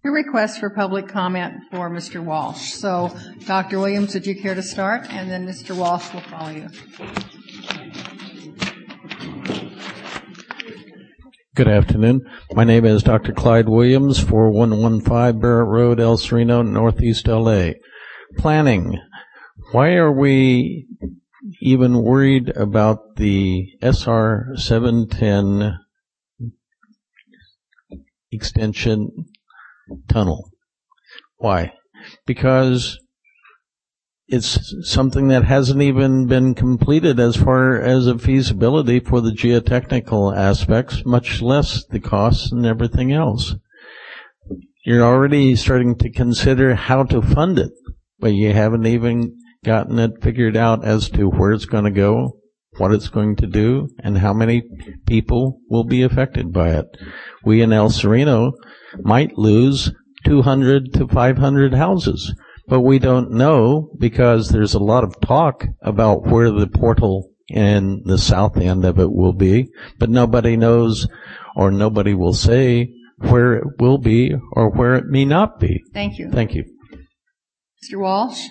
A request for public comment for Mr. Walsh. So, Dr. Williams, would you care to start? And then Mr. Walsh will follow you. Good afternoon. My name is Dr. Clyde Williams, 4115 Barrett Road, El Sereno, Northeast LA. Planning. Why are we even worried about the SR 710 extension tunnel? Why? Because it's something that hasn't even been completed as far as a feasibility for the geotechnical aspects, much less the costs and everything else. You're already starting to consider how to fund it, but you haven't even gotten it figured out as to where it's going to go, what it's going to do, and how many people will be affected by it. We in El Sereno might lose 200 to 500 houses. But we don't know because there's a lot of talk about where the portal in the south end of it will be, but nobody knows or nobody will say where it will be or where it may not be. Thank you. Thank you. Mr. Walsh?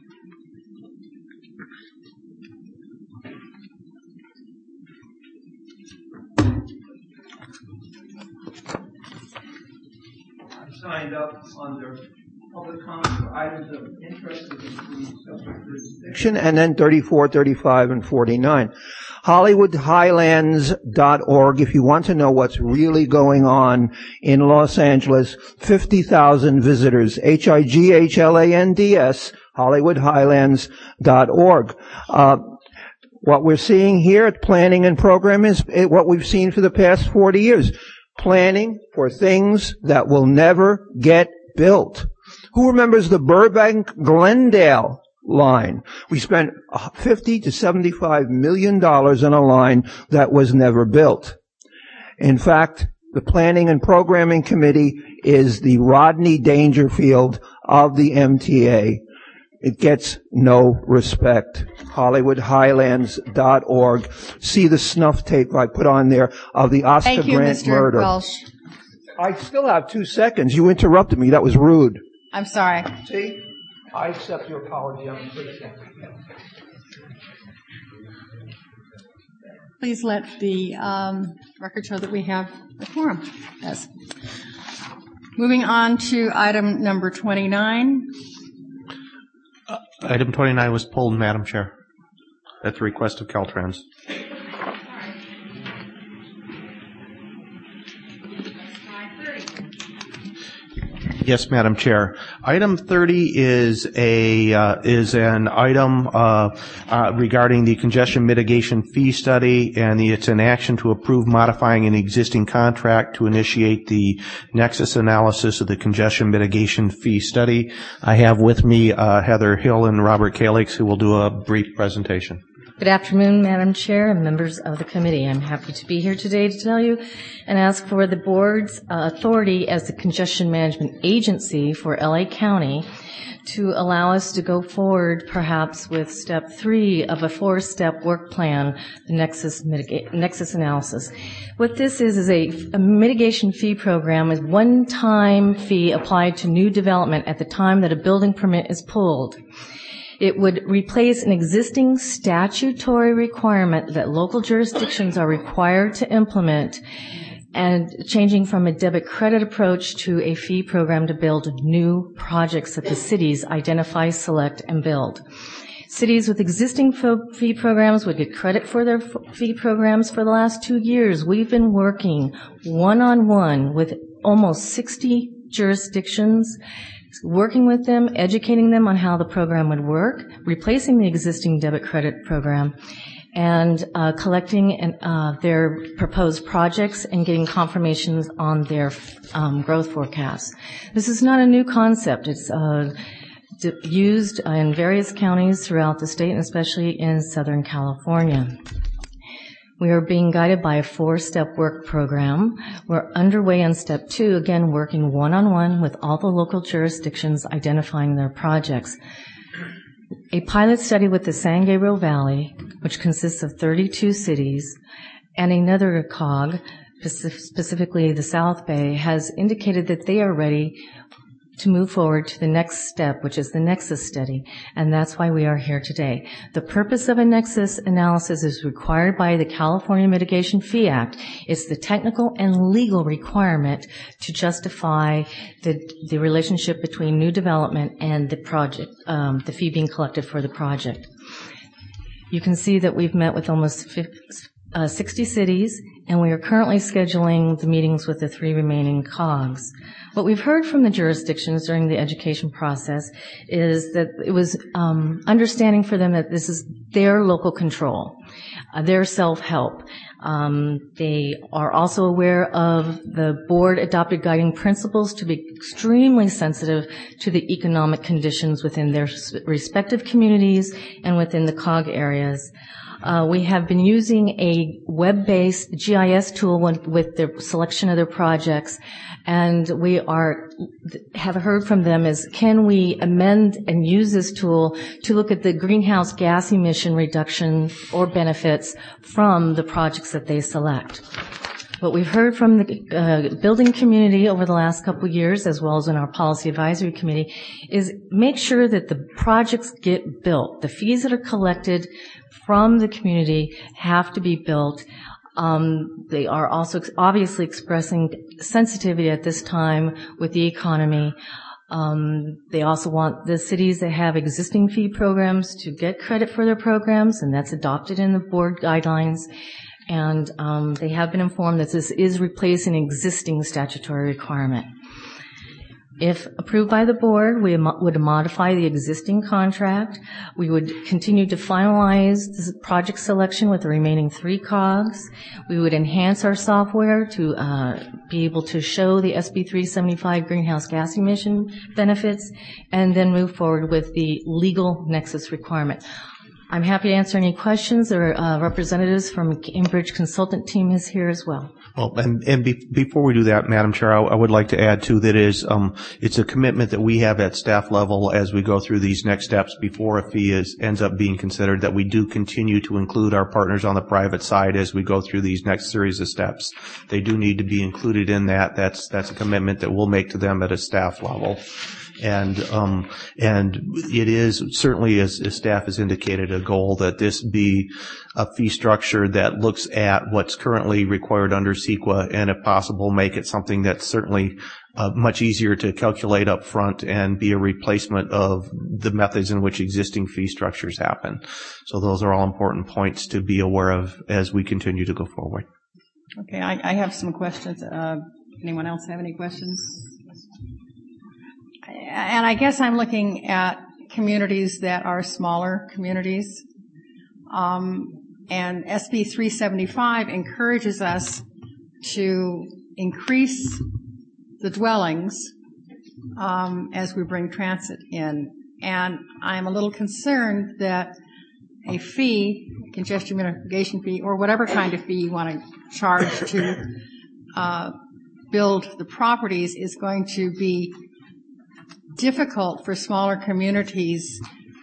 I signed up under public comment for items of interest that include subject jurisdiction, and then 34, 35, and 49. HollywoodHighlands.org, if you want to know what's really going on in Los Angeles. 50,000 visitors. HIGHLANDS, HollywoodHighlands.org. What we're seeing here at Planning and Program is what we've seen for the past 40 years. Planning for things that will never get built. Who remembers the Burbank-Glendale line? We spent $50 to $75 million on a line that was never built. In fact, the Planning and Programming Committee is the Rodney Dangerfield of the MTA. It gets no respect. HollywoodHighlands.org. See the snuff tape I put on there of the Oscar Grant murder. Thank you, Mr. Welsh. I still have 2 seconds. You interrupted me. That was rude. I'm sorry. See? I accept your apology. I'm pleased. Please let the record show that we have a quorum. Yes. Moving on to item number 29. Item 29 was pulled, Madam Chair, at the request of Caltrans. Yes, Madam Chair. Item 30 is an item regarding the congestion mitigation fee study, and it's an action to approve modifying an existing contract to initiate the nexus analysis of the congestion mitigation fee study. I have with me Heather Hill and Robert Kalix, who will do a brief presentation. Good afternoon, Madam Chair and members of the committee. I'm happy to be here today to tell you and ask for the board's authority as the congestion management agency for LA County to allow us to go forward perhaps with step 3 of a 4-step work plan, the nexus analysis. What this is a mitigation fee program is one-time fee applied to new development at the time that a building permit is pulled. It would replace an existing statutory requirement that local jurisdictions are required to implement, and changing from a debit credit approach to a fee program to build new projects that the cities identify, select, and build. Cities with existing fee programs would get credit for their fee programs. For the last 2 years, we've been working one-on-one with almost 60 jurisdictions, working with them, educating them on how the program would work, replacing the existing debit credit program, and collecting their proposed projects and getting confirmations on their growth forecasts. This is not a new concept. It's used in various counties throughout the state, and especially in Southern California. We are being guided by a 4-step work program. We're underway on step 2, again working one-on-one with all the local jurisdictions identifying their projects. A pilot study with the San Gabriel Valley, which consists of 32 cities, and another COG specifically the South Bay, has indicated that they are ready to move forward to the next step, which is the nexus study, and that's why we are here today. The purpose of a nexus analysis is required by the California Mitigation Fee Act. It's the technical and legal requirement to justify the relationship between new development and the project, the fee being collected for the project. You can see that we've met with almost 60 cities, and we are currently scheduling the meetings with the 3 remaining COGs. What we've heard from the jurisdictions during the education process is that it was understanding for them that this is their local control, their self-help. They are also aware of the board-adopted guiding principles to be extremely sensitive to the economic conditions within their respective communities and within the COG areas. We have been using a web-based GIS tool with the selection of their projects, and we have heard from them is, can we amend and use this tool to look at the greenhouse gas emission reduction or benefits from the projects that they select. What we've heard from the building community over the last couple of years, as well as in our policy advisory committee, is make sure that the projects get built. The fees that are collected from the community have to be built. They are also obviously expressing sensitivity at this time with the economy. They also want the cities that have existing fee programs to get credit for their programs, and that's adopted in the board guidelines. And they have been informed that this is replacing an existing statutory requirement. If approved by the board, we would modify the existing contract. We would continue to finalize the project selection with the remaining 3 COGs. We would enhance our software to be able to show the SB 375 greenhouse gas emission benefits, and then move forward with the legal nexus requirement. I'm happy to answer any questions, or representatives from Cambridge consultant team is here as well. Well, before we do that, Madam Chair, I would like to add too that it's a commitment that we have at staff level as we go through these next steps before a fee ends up being considered, that we do continue to include our partners on the private side as we go through these next series of steps. They do need to be included in that. That's a commitment that we'll make to them at a staff level. And it is certainly, as staff has indicated, a goal that this be a fee structure that looks at what's currently required under CEQA, and if possible, make it something that's certainly much easier to calculate up front and be a replacement of the methods in which existing fee structures happen. So those are all important points to be aware of as we continue to go forward. Okay, I have some questions. Anyone else have any questions? And I guess I'm looking at communities that are smaller communities. And SB 375 encourages us to increase the dwellings as we bring transit in. And I'm a little concerned that a fee, congestion mitigation fee, or whatever kind of fee you want to charge to build the properties, is going to be difficult for smaller communities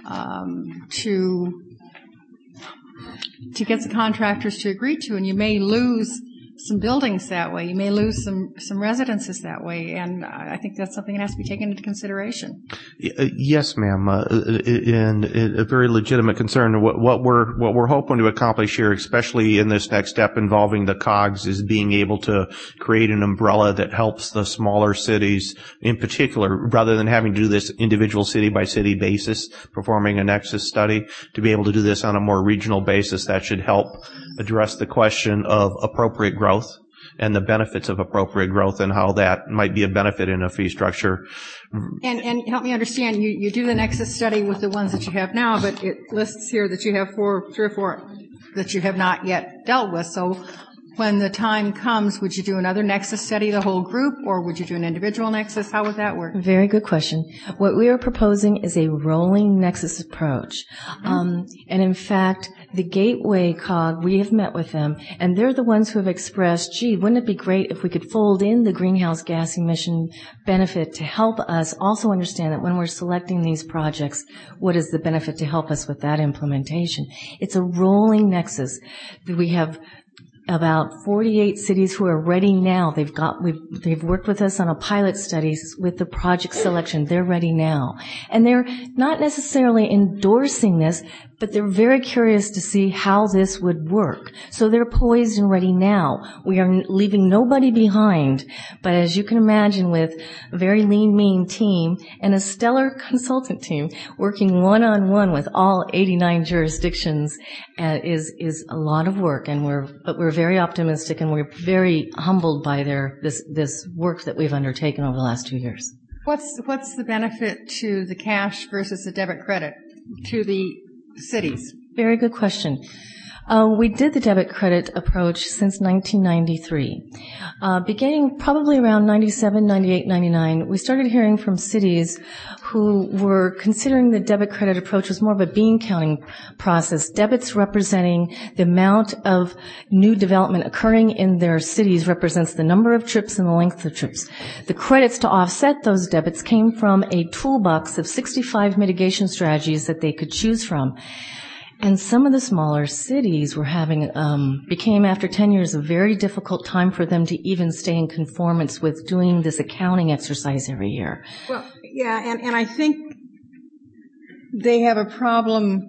to get the contractors to agree to, and you may lose some buildings that way. You may lose some residences that way, and I think that's something that has to be taken into consideration. Yes, ma'am, and a very legitimate concern. What we're hoping to accomplish here, especially in this next step involving the COGs, is being able to create an umbrella that helps the smaller cities in particular, rather than having to do this individual city by city basis, performing a nexus study, to be able to do this on a more regional basis. That should help address the question of appropriate growth and the benefits of appropriate growth, and how that might be a benefit in a fee structure. And help me understand, you do the nexus study with the ones that you have now, but it lists here that you have 3 or 4 that you have not yet dealt with. So when the time comes, would you do another nexus study, the whole group, or would you do an individual nexus? How would that work? Very good question. What we are proposing is a rolling nexus approach. And in fact, the Gateway COG, we have met with them, and they're the ones who have expressed, gee, wouldn't it be great if we could fold in the greenhouse gas emission benefit to help us also understand that when we're selecting these projects, what is the benefit to help us with that implementation? It's a rolling nexus. We have about 48 cities who are ready now. They've worked with us on a pilot study with the project selection. They're ready now. And they're not necessarily endorsing this, but they're very curious to see how this would work. So they're poised and ready now. We are leaving nobody behind. But as you can imagine, with a very lean, mean team and a stellar consultant team working one-on-one with all 89 jurisdictions is a lot of work. And we're very optimistic, and we're very humbled by this work that we've undertaken over the last 2 years. What's the benefit to the cash versus the debit credit to the cities? Very good question. We did the debit credit approach since 1993. Beginning probably around 97, 98, 99, we started hearing from cities who were considering the debit credit approach was more of a bean counting process. Debits representing the amount of new development occurring in their cities represents the number of trips and the length of trips. The credits to offset those debits came from a toolbox of 65 mitigation strategies that they could choose from. And some of the smaller cities were became after 10 years a very difficult time for them to even stay in conformance with doing this accounting exercise every year. Well, yeah, and I think they have a problem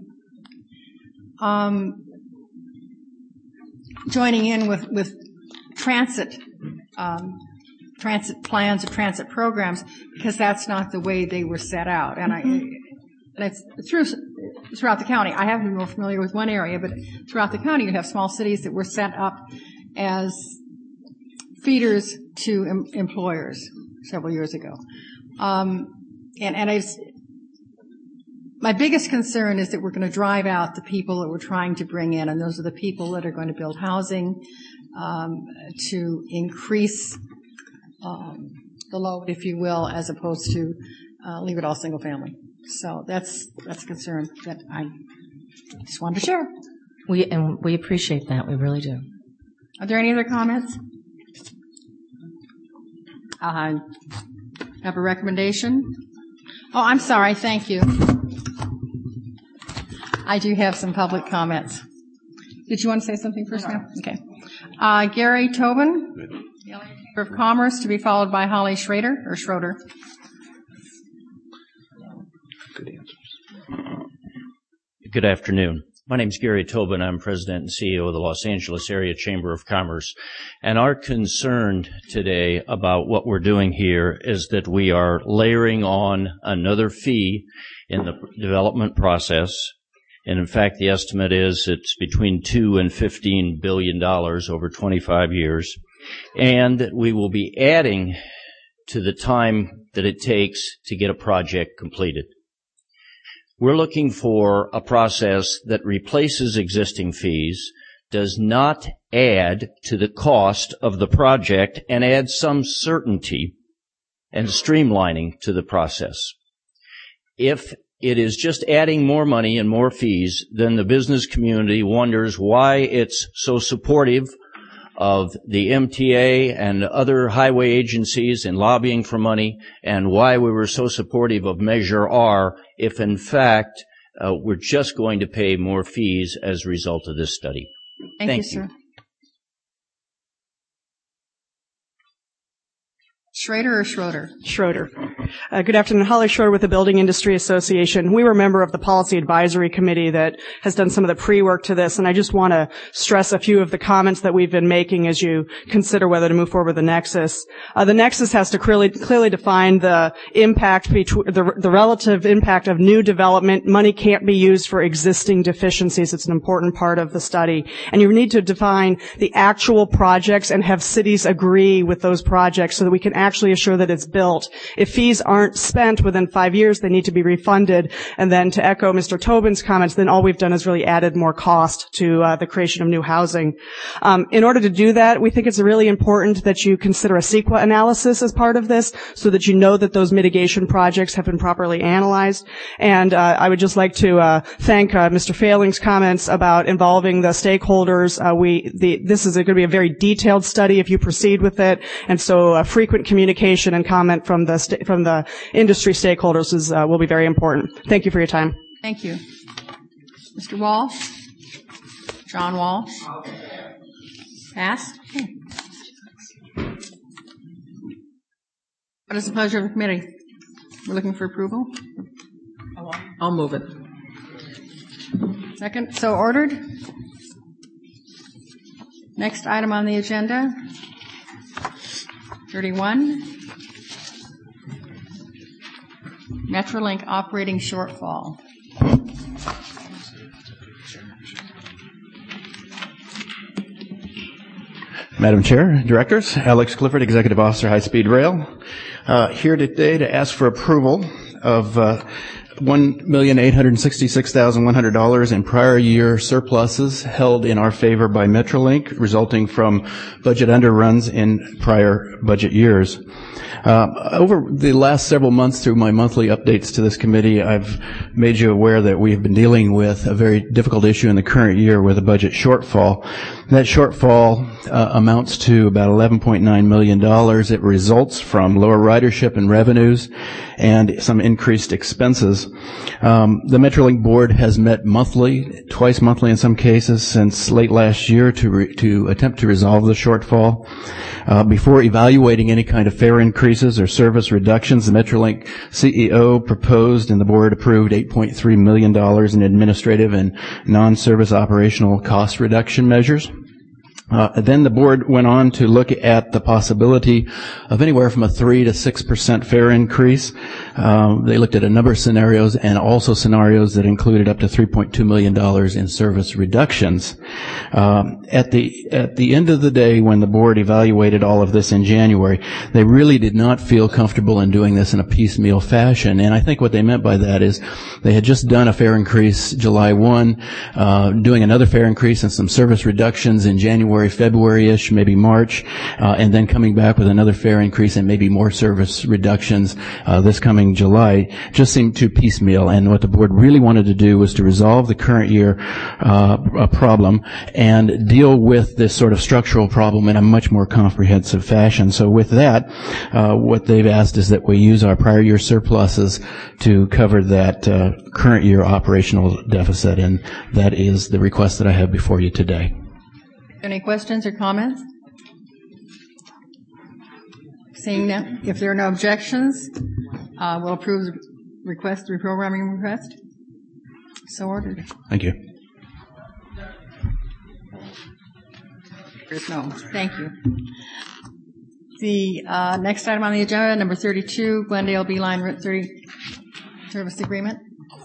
joining in with transit plans or transit programs, because that's not the way they were set out. And it's throughout the county. I haven't been more familiar with one area, but throughout the county you have small cities that were set up as feeders to employers several years ago. My biggest concern is that we're going to drive out the people that we're trying to bring in, and those are the people that are going to build housing to increase the load, if you will, as opposed to leave it all single family. So that's a concern that I just wanted to share. We appreciate that. We really do. Are there any other comments? I have a recommendation. Oh, I'm sorry. Thank you. I do have some public comments. Did you want to say something first? No. Okay. Gary Tobin, Chamber of Commerce, to be followed by Holly Schroeder. Good answers. Good afternoon. My name is Gary Tobin. I'm President and CEO of the Los Angeles Area Chamber of Commerce. And our concern today about what we're doing here is that we are layering on another fee in the development process. And in fact, the estimate is it's between $2 and $15 billion over 25 years. And we will be adding to the time that it takes to get a project completed. We're looking for a process that replaces existing fees, does not add to the cost of the project, and adds some certainty and streamlining to the process. If it is just adding more money and more fees, then the business community wonders why it's so supportive of the MTA and other highway agencies in lobbying for money, and why we were so supportive of Measure R if, in fact, we're just going to pay more fees as a result of this study. Thank you, sir. Schrader or Schroeder? Schroeder. Good afternoon. Holly Schroeder with the Building Industry Association. We were a member of the Policy Advisory Committee that has done some of the pre-work to this, and I just want to stress a few of the comments that we've been making as you consider whether to move forward with the Nexus. The Nexus has to clearly define the impact, the relative impact of new development. Money can't be used for existing deficiencies. It's an important part of the study. And you need to define the actual projects and have cities agree with those projects so that we can actually assure that it's built. If fees aren't spent within 5 years, they need to be refunded. And then to echo Mr. Tobin's comments, then all we've done is really added more cost to the creation of new housing. In order to do that, we think it's really important that you consider a CEQA analysis as part of this so that you know that those mitigation projects have been properly analyzed. And I would just like to thank Mr. Failing's comments about involving the stakeholders. This is going to be a very detailed study if you proceed with it, and so frequent communication and comment from the industry stakeholders will be very important. Thank you for your time. Thank you. Mr. Walsh? John Walsh? Passed. Okay. What is the pleasure of the committee? We're looking for approval. I'll move it. Second, so ordered. Next item on the agenda, 31, Metrolink operating shortfall. Madam Chair, Directors, Alex Clifford, Executive Officer, High Speed Rail, here today to ask for approval of $1,866,100 in prior year surpluses held in our favor by Metrolink, resulting from budget underruns in prior budget years. Over the last several months through my monthly updates to this committee, I've made you aware that we have been dealing with a very difficult issue in the current year with a budget shortfall. That shortfall amounts to about $11.9 million. It results from lower ridership and revenues and some increased expenses. The Metrolink board has met monthly, twice monthly in some cases, since late last year to attempt to resolve the shortfall. Before evaluating any kind of fare increases or service reductions, the Metrolink CEO proposed and the board approved $8.3 million in administrative and non-service operational cost reduction measures. Then the board went on to look at the possibility of anywhere from a 3 to 6% fare increase. They looked at a number of scenarios and also scenarios that included up to $3.2 million in service reductions. At the end of the day, when the board evaluated all of this in January, they really did not feel comfortable in doing this in a piecemeal fashion. And I think what they meant by that is they had just done a fare increase July 1, doing another fare increase and some service reductions in January, February-ish, maybe March, and then coming back with another fare increase and maybe more service reductions this coming July, just seemed too piecemeal. And what the board really wanted to do was to resolve the current year problem and deal with this sort of structural problem in a much more comprehensive fashion. So with that, what they've asked is that we use our prior year surpluses to cover that current year operational deficit, and that is the request that I have before you today. Any questions or comments? Seeing none, if there are no objections, we'll approve the request, reprogramming request. So ordered. Thank you. There's no. Thank you. The next item on the agenda, number 32, Glendale Beeline Route 30 Service Agreement.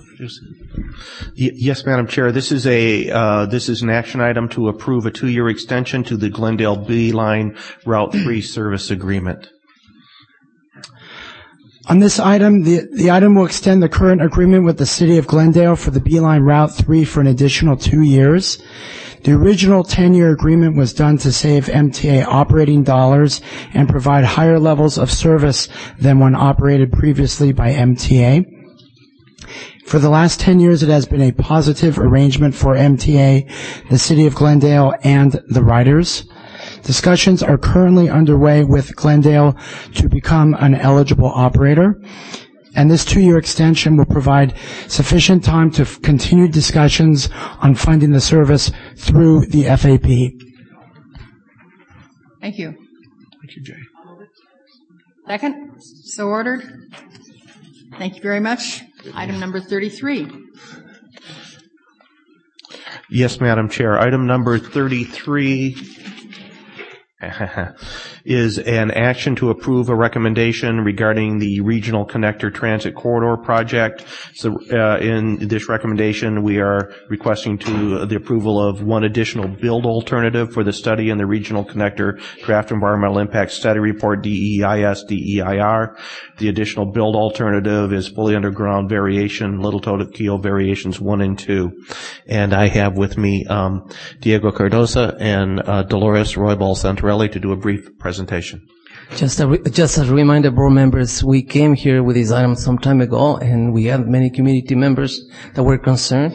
Yes, Madam Chair. This is an action item to approve a 2-year extension to the Glendale Beeline Route 3 Service Agreement. On this item, the item will extend the current agreement with the City of Glendale for the Beeline Route 3 for an additional 2 years. The original 10-year agreement was done to save MTA operating dollars and provide higher levels of service than when operated previously by MTA. For the last 10 years, it has been a positive arrangement for MTA, the City of Glendale, and the riders. Discussions are currently underway with Glendale to become an eligible operator, and this 2-year extension will provide sufficient time to continue discussions on funding the service through the FAP. Thank you. Thank you, Jay. Second? So ordered. Thank you very much. Item number 33. Yes, Madam Chair. Item number 33 is an action to approve a recommendation regarding the Regional Connector Transit Corridor project. So in this recommendation, we are requesting the approval of one additional build alternative for the study in the Regional Connector Draft Environmental Impact Study Report, DEIS-DEIR. The additional build alternative is fully underground variation, Little Tokyo variations 1 and 2. And I have with me Diego Cardosa and Dolores Roybal Santorelli to do a brief presentation. Just a reminder, board members, we came here with this item some time ago, and we have many community members that were concerned.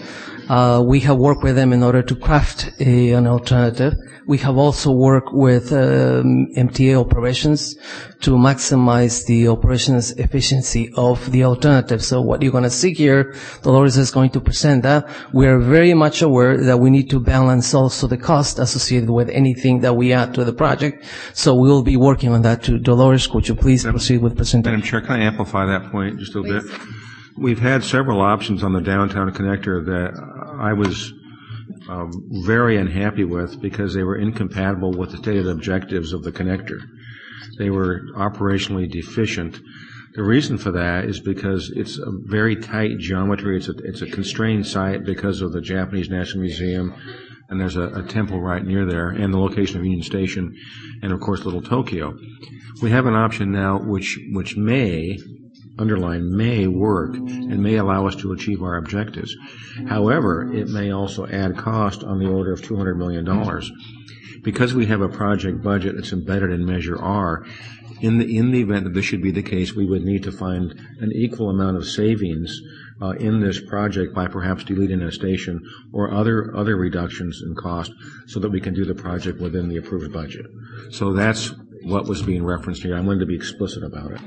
We have worked with them in order to craft an alternative. We have also worked with MTA operations to maximize the operations efficiency of the alternative. So what you're going to see here, Dolores is going to present that. We are very much aware that we need to balance also the cost associated with anything that we add to the project. So we will be working on that too. Dolores, could you please proceed with presentation? Madam Chair, can I amplify that point just a little bit? We've had several options on the downtown connector that I was very unhappy with because they were incompatible with the stated objectives of the connector. They were operationally deficient. The reason for that is because it's a very tight geometry. It's a constrained site because of the Japanese National Museum, and there's a temple right near there, and the location of Union Station, and of course Little Tokyo. We have an option now which may, underline may, work and may allow us to achieve our objectives. However, it may also add cost on the order of $200 million. Because we have a project budget that's embedded in Measure R, in the event that this should be the case, we would need to find an equal amount of savings in this project by perhaps deleting a station or other reductions in cost so that we can do the project within the approved budget. So that's what was being referenced here. I wanted to be explicit about it.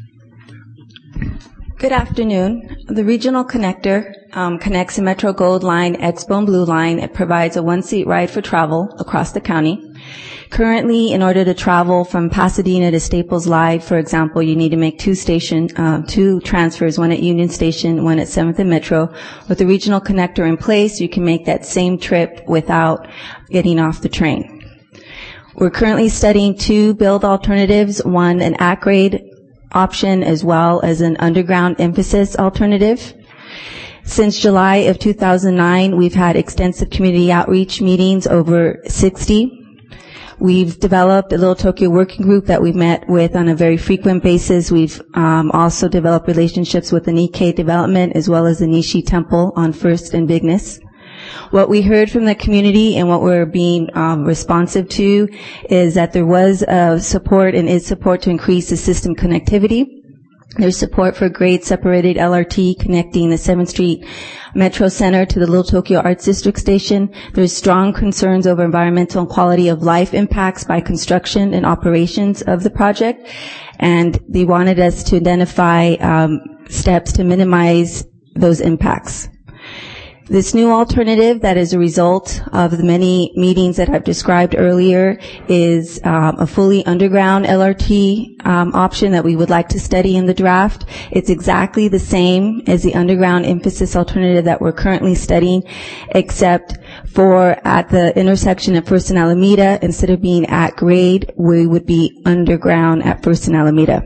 Good afternoon. The regional connector connects the Metro Gold Line, Expo and Blue Line. It provides a one-seat ride for travel across the county. Currently, in order to travel from Pasadena to Staples Live, for example, you need to make two transfers, one at Union Station, one at 7th and Metro. With the regional connector in place, you can make that same trip without getting off the train. We're currently studying two build alternatives, one an at-grade option as well as an underground emphasis alternative. Since July of 2009, we've had extensive community outreach meetings, over 60. We've developed a Little Tokyo working group that we've met with on a very frequent basis. We've also developed relationships with the Nikkei Development as well as the Nishi Temple on First and Bigness. What we heard from the community and what we're being responsive to is that there was support and is support to increase the system connectivity. There's support for grade separated LRT connecting the 7th Street Metro Center to the Little Tokyo Arts District Station. There's strong concerns over environmental and quality of life impacts by construction and operations of the project. And they wanted us to identify steps to minimize those impacts. This new alternative that is a result of the many meetings that I've described earlier is a fully underground LRT option that we would like to study in the draft. It's exactly the same as the underground emphasis alternative that we're currently studying, except for at the intersection at First and Alameda, instead of being at grade, we would be underground at First and Alameda.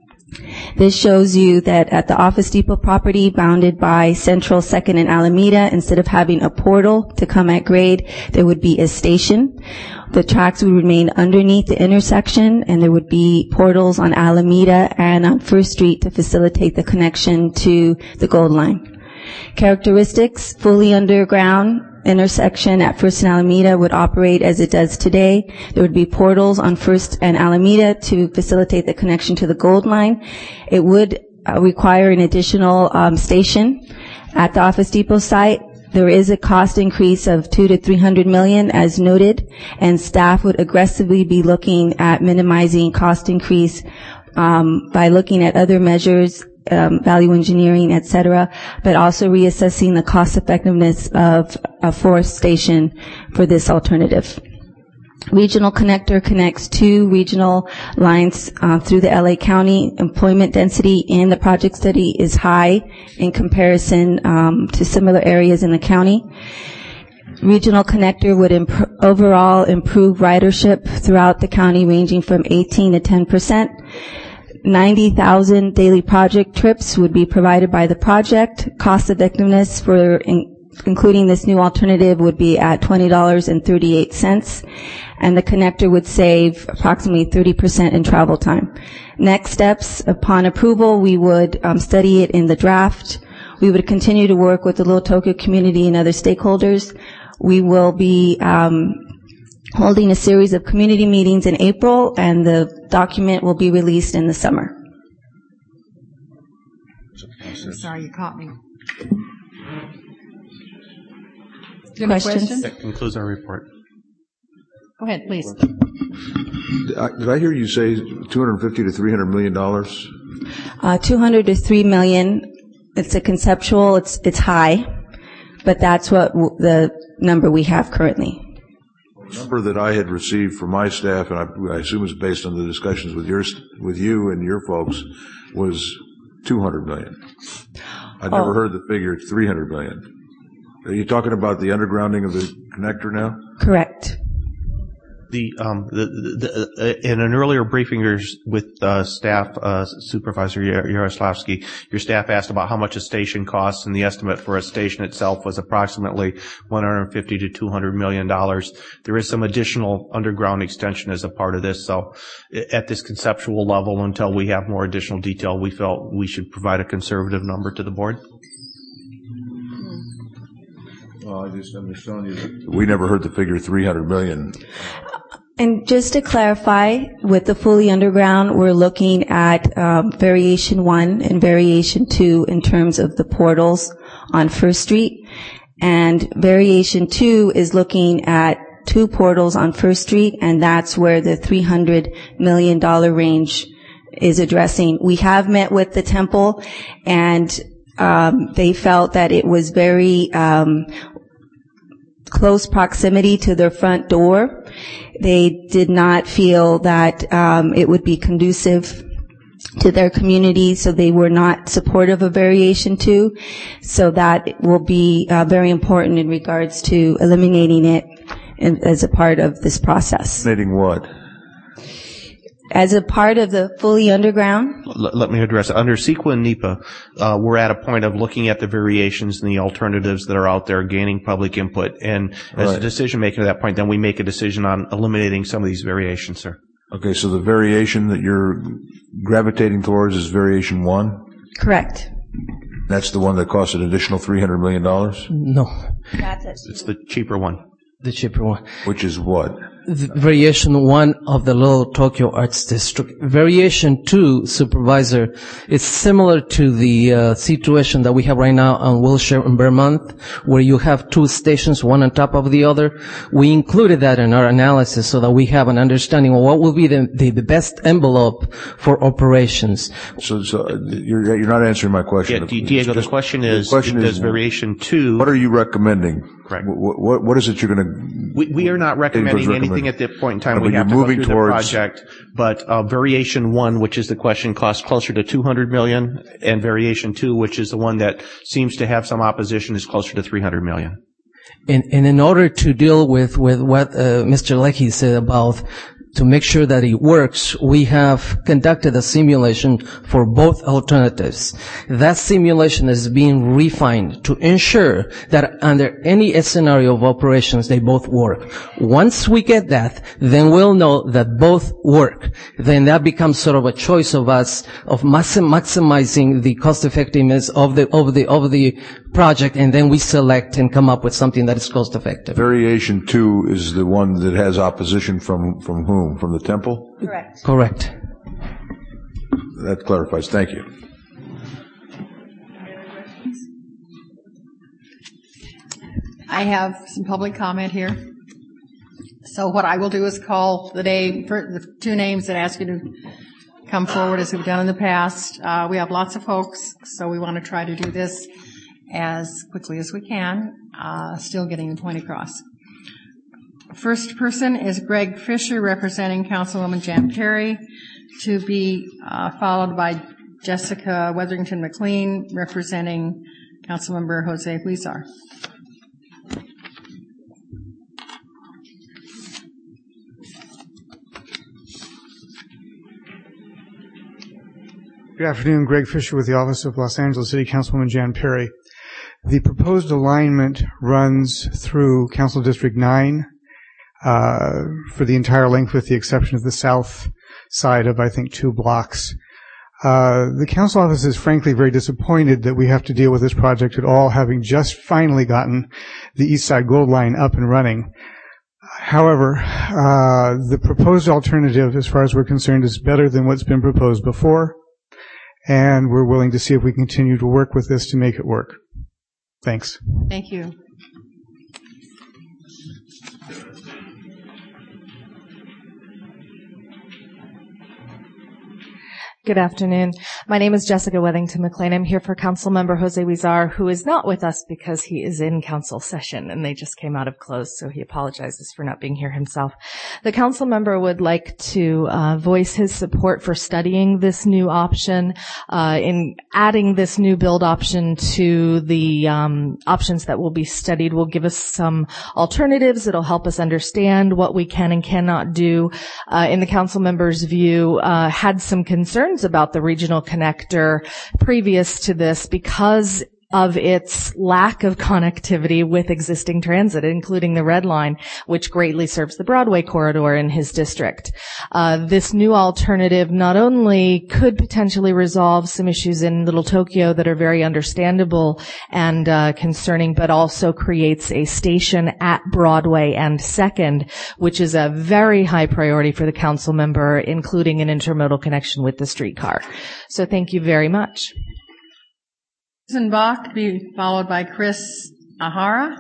This shows you that at the Office Depot property bounded by Central, 2nd, and Alameda, instead of having a portal to come at grade, there would be a station. The tracks would remain underneath the intersection, and there would be portals on Alameda and on First Street to facilitate the connection to the Gold Line. Characteristics: fully underground intersection at First and Alameda would operate as it does today. There would be portals on First and Alameda to facilitate the connection to the Gold Line. It would require an additional station at the Office Depot site. There is a cost increase of $200 to $300 million, as noted, and staff would aggressively be looking at minimizing cost increase by looking at other measures, value engineering, et cetera, but also reassessing the cost effectiveness of a fourth station for this alternative. Regional connector connects two regional lines through the LA County. Employment density in the project study is high in comparison to similar areas in the county. Regional connector would overall improve ridership throughout the county, ranging from 18 to 10%. 90,000 daily project trips would be provided by the project. Cost effectiveness for including this new alternative would be at $20.38, and the connector would save approximately 30% in travel time. Next steps: upon approval, we would study it in the draft. We would continue to work with the Little Tokyo community and other stakeholders. We will be holding a series of community meetings in April, and the document will be released in the summer. I'm sorry, you caught me. questions? That concludes our report. Go ahead, please. Did I hear you say $250 to $300 million? 200 to 3 million. It's a conceptual. It's high, but that's what the number we have currently. The number that I had received from my staff, and I assume it's based on the discussions with you and your folks, was $200 million. I'd never heard the figure $300 million. Are you talking about the undergrounding of the connector now? Correct. In an earlier briefing with staff, Supervisor Yaroslavsky, your staff asked about how much a station costs, and the estimate for a station itself was approximately $150 to $200 million. There is some additional underground extension as a part of this, so at this conceptual level, until we have more additional detail, we felt we should provide a conservative number to the board. Well, I'm just telling you that we never heard the figure $300 million. And just to clarify, with the fully underground, we're looking at variation 1 and variation 2 in terms of the portals on First Street. And variation 2 is looking at 2 portals on First Street, and that's where the $300 million range is addressing. We have met with the temple, and they felt that it was very close proximity to their front door. They did not feel that it would be conducive to their community, so they were not supportive of variation 2. So that will be very important in regards to eliminating it as a part of this process. Eliminating what? As a part of the fully underground? Let me address it. Under CEQA and NEPA, we're at a point of looking at the variations and the alternatives that are out there, gaining public input. And as a decision maker at that point, then we make a decision on eliminating some of these variations, sir. Okay, so the variation that you're gravitating towards is variation 1? Correct. That's the one that costs an additional $300 million? No. That's it. It's the cheaper one. The cheaper one. Which is what? Variation 1 of the Little Tokyo Arts District. Variation 2, Supervisor, is similar to the situation that we have right now on Wilshire and Vermont, where you have 2 stations, one on top of the other. We included that in our analysis so that we have an understanding of what will be the best envelope for operations. So you're not answering my question. Yeah, Diego, the question is, does variation 2... What are you recommending? Correct. What is it you're going to... We are not recommending anything at this point in time. We have to go through the project. But variation 1, which is the question, costs closer to $200 million, and variation 2, which is the one that seems to have some opposition, is closer to $300 million. And in order to deal with what Mr. Leckie said about to make sure that it works, we have conducted a simulation for both alternatives. That simulation is being refined to ensure that under any scenario of operations, they both work. Once we get that, then we'll know that both work. Then that becomes sort of a choice of us of maximizing the cost effectiveness of the project, and then we select and come up with something that is cost effective. Variation 2 is the one that has opposition from whom? From the temple? Correct. Correct. That clarifies. Thank you. I have some public comment here. So what I will do is call the 2 names that ask you to come forward as we've done in the past. We have lots of folks, so we want to try to do this as quickly as we can, still getting the point across. First person is Greg Fisher, representing Councilwoman Jan Perry, to be followed by Jessica Weatherington McLean, representing Councilmember Jose Huizar. Good afternoon. Greg Fisher with the Office of Los Angeles City Councilwoman Jan Perry. The proposed alignment runs through Council District 9 for the entire length, with the exception of the south side of, I think, 2 blocks. The council office is frankly very disappointed that we have to deal with this project at all, having just finally gotten the East Side Gold Line up and running. However, the proposed alternative, as far as we're concerned, is better than what's been proposed before, and we're willing to see if we continue to work with this to make it work. Thanks. Thank you. Good afternoon. My name is Jessica Wethington McLean. I'm here for Councilmember Jose Huizar, who is not with us because he is in council session and they just came out of close, so he apologizes for not being here himself. The council member would like to voice his support for studying this new option, in adding this new build option to the options that will be studied will give us some alternatives. It'll help us understand what we can and cannot do. In the council member's view, had some concerns about the regional connector previous to this because of its lack of connectivity with existing transit, including the Red Line, which greatly serves the Broadway corridor in his district. This new alternative not only could potentially resolve some issues in Little Tokyo that are very understandable and concerning, but also creates a station at Broadway and 2nd, which is a very high priority for the council member, including an intermodal connection with the streetcar. So thank you very much. Susan Bach to be followed by Chris Ahara.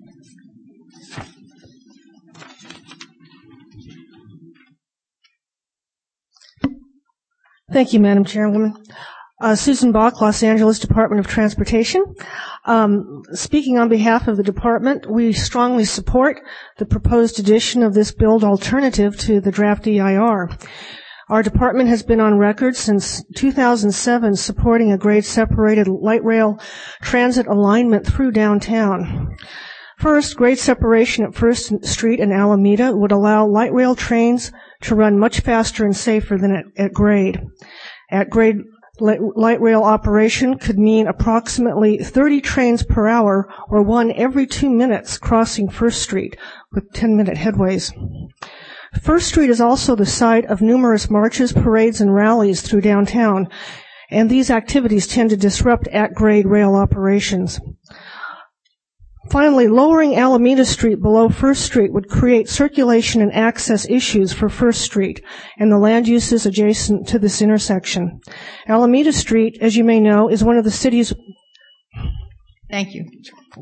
Thank you, Madam Chairwoman. Susan Bach, Los Angeles Department of Transportation. Speaking on behalf of the department, we strongly support the proposed addition of this build alternative to the draft EIR. Our department has been on record since 2007 supporting a grade-separated light rail transit alignment through downtown. First, grade separation at 1st Street and Alameda would allow light rail trains to run much faster and safer than at grade. At grade, light rail operation could mean approximately 30 trains per hour or one every 2 minutes crossing 1st Street with 10-minute headways. 1st Street is also the site of numerous marches, parades, and rallies through downtown, and these activities tend to disrupt at-grade rail operations. Finally, lowering Alameda Street below 1st Street would create circulation and access issues for 1st Street and the land uses adjacent to this intersection. Alameda Street, as you may know, is one of the city's... Thank you.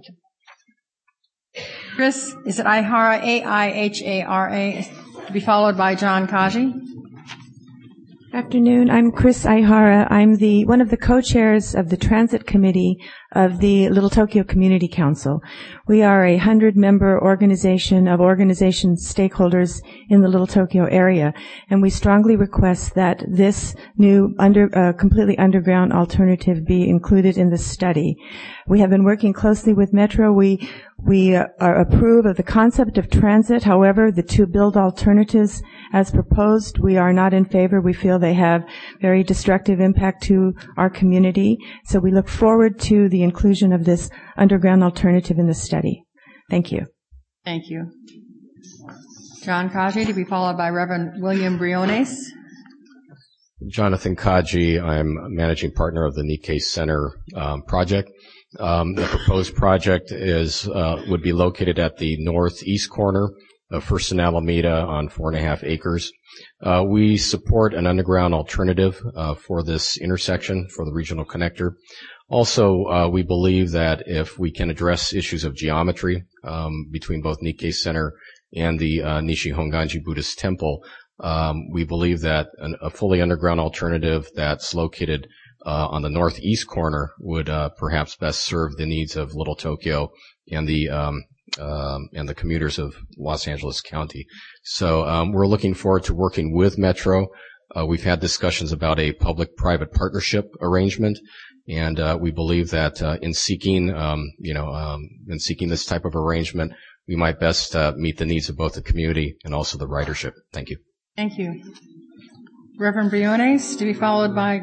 Chris, is it Ihara, A-I-H-A-R-A, to be followed by John Kaji? Afternoon. I'm Chris Ihara. I'm one of the co-chairs of the Transit Committee of the Little Tokyo Community Council. We are a 100-member organization of organization stakeholders in the Little Tokyo area, and we strongly request that this new completely underground alternative be included in the study. We have been working closely with Metro. We approve of the concept of transit. However, the two build alternatives as proposed, we are not in favor. We feel they have very destructive impact to our community. So we look forward to the inclusion of this underground alternative in the study. Thank you. Thank you. John Kaji to be followed by Reverend William Briones. Jonathan Kaji. I'm managing partner of the Nikkei Center project. The proposed project would be located at the northeast corner of First and Alameda on 4.5 acres. We support an underground alternative for this intersection for the regional connector. Also, we believe that if we can address issues of geometry between both Nikkei Center and the Nishi Honganji Buddhist Temple, we believe that a fully underground alternative that's located on the northeast corner would perhaps best serve the needs of Little Tokyo and the commuters of Los Angeles County. So we're looking forward to working with Metro. We've had discussions about a public-private partnership arrangement, and we believe that in seeking this type of arrangement, we might best meet the needs of both the community and also the ridership. Thank you. Thank you. Reverend Briones to be followed by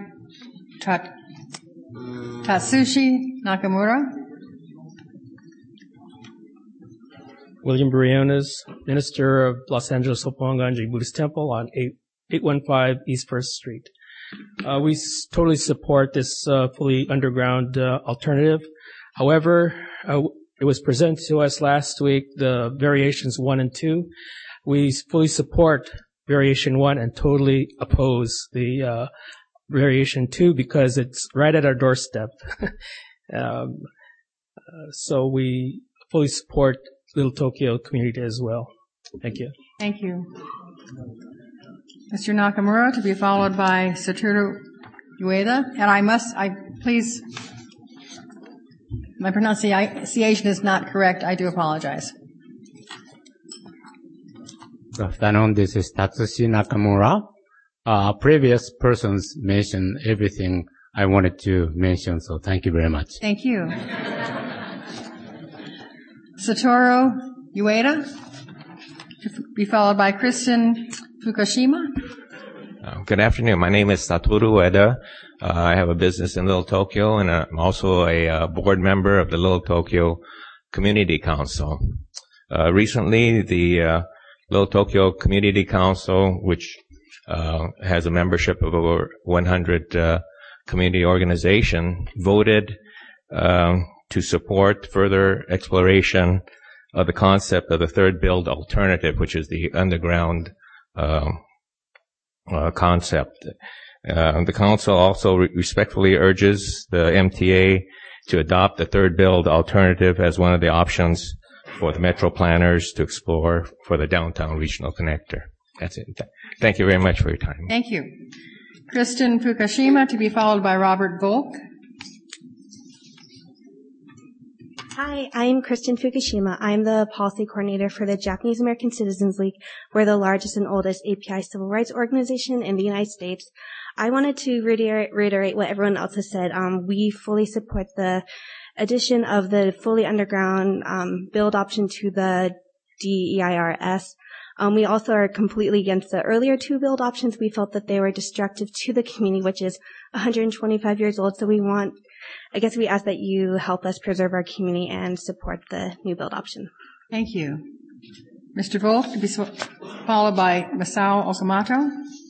Tatsushi Nakamura. William Briones, minister of Los Angeles Hopponganji Buddhist Temple on 815 East 1st Street. We totally support this fully underground alternative. However, it was presented to us last week, the variations 1 and 2. We fully support variation 1 and totally oppose the variation 2 because it's right at our doorstep. So we fully support Little Tokyo community as well. Thank you. Thank you. Mr. Nakamura, to be followed by Satoru Ueda. And please, my pronunciation is not correct. I do apologize. Good afternoon. This is Tatsushi Nakamura. Previous persons mentioned everything I wanted to mention, so thank you very much. Thank you. Satoru Ueda, to be followed by Kristen Fukushima. Good afternoon. My name is Satoru Ueda. I have a business in Little Tokyo, and I'm also a board member of the Little Tokyo Community Council. Recently, the Little Tokyo Community Council, which has a membership of over 100 community organizations, voted to support further exploration of the concept of the third build alternative, which is the underground concept. The council also respectfully urges the MTA to adopt the third build alternative as one of the options for the metro planners to explore for the downtown regional connector. That's it. Thank you very much for your time. Thank you. Kristen Fukushima, to be followed by Robert Volk. Hi, I'm Kristen Fukushima. I'm the policy coordinator for the Japanese American Citizens League. We're the largest and oldest API civil rights organization in the United States. I wanted to reiterate what everyone else has said. We fully support the addition of the fully underground build option to the DEIRS. We also are completely against the earlier two build options. We felt that they were destructive to the community, which is 125 years old. So I guess we ask that you help us preserve our community and support the new build option. Thank you. Mr. Volk, to be followed by Masao Okamoto.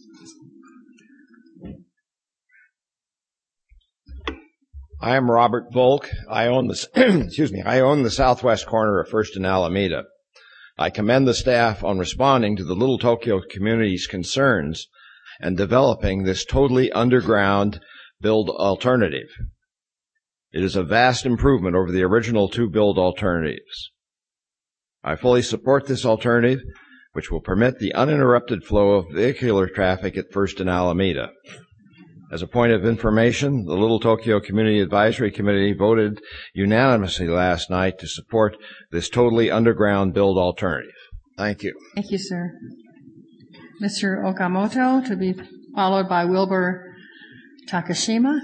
I am Robert Volk. I own the southwest corner of First and Alameda. I commend the staff on responding to the Little Tokyo community's concerns and developing this totally underground build alternative. It is a vast improvement over the original two build alternatives. I fully support this alternative, which will permit the uninterrupted flow of vehicular traffic at First and Alameda. As a point of information, the Little Tokyo Community Advisory Committee voted unanimously last night to support this totally underground build alternative. Thank you. Thank you, sir. Mr. Okamoto, to be followed by Wilbur Takashima.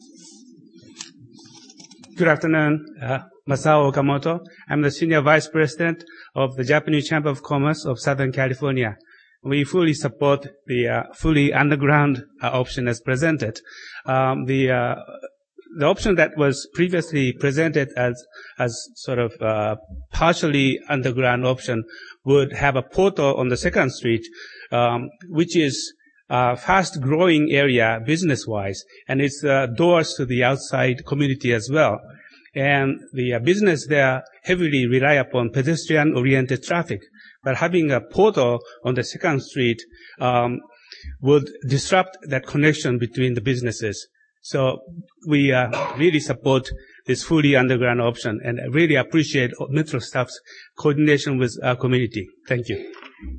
Good afternoon. Masao Okamoto. I'm the Senior Vice President of the Japanese Chamber of Commerce of Southern California. We fully support the fully underground option as presented. The option that was previously presented as sort of partially underground option would have a portal on the Second Street, which is a fast-growing area business-wise, and it's doors to the outside community as well. And the business there heavily rely upon pedestrian-oriented traffic. But having a portal on the Second Street would disrupt that connection between the businesses. So we really support this fully underground option, and I really appreciate Metro staff's coordination with our community. Thank you.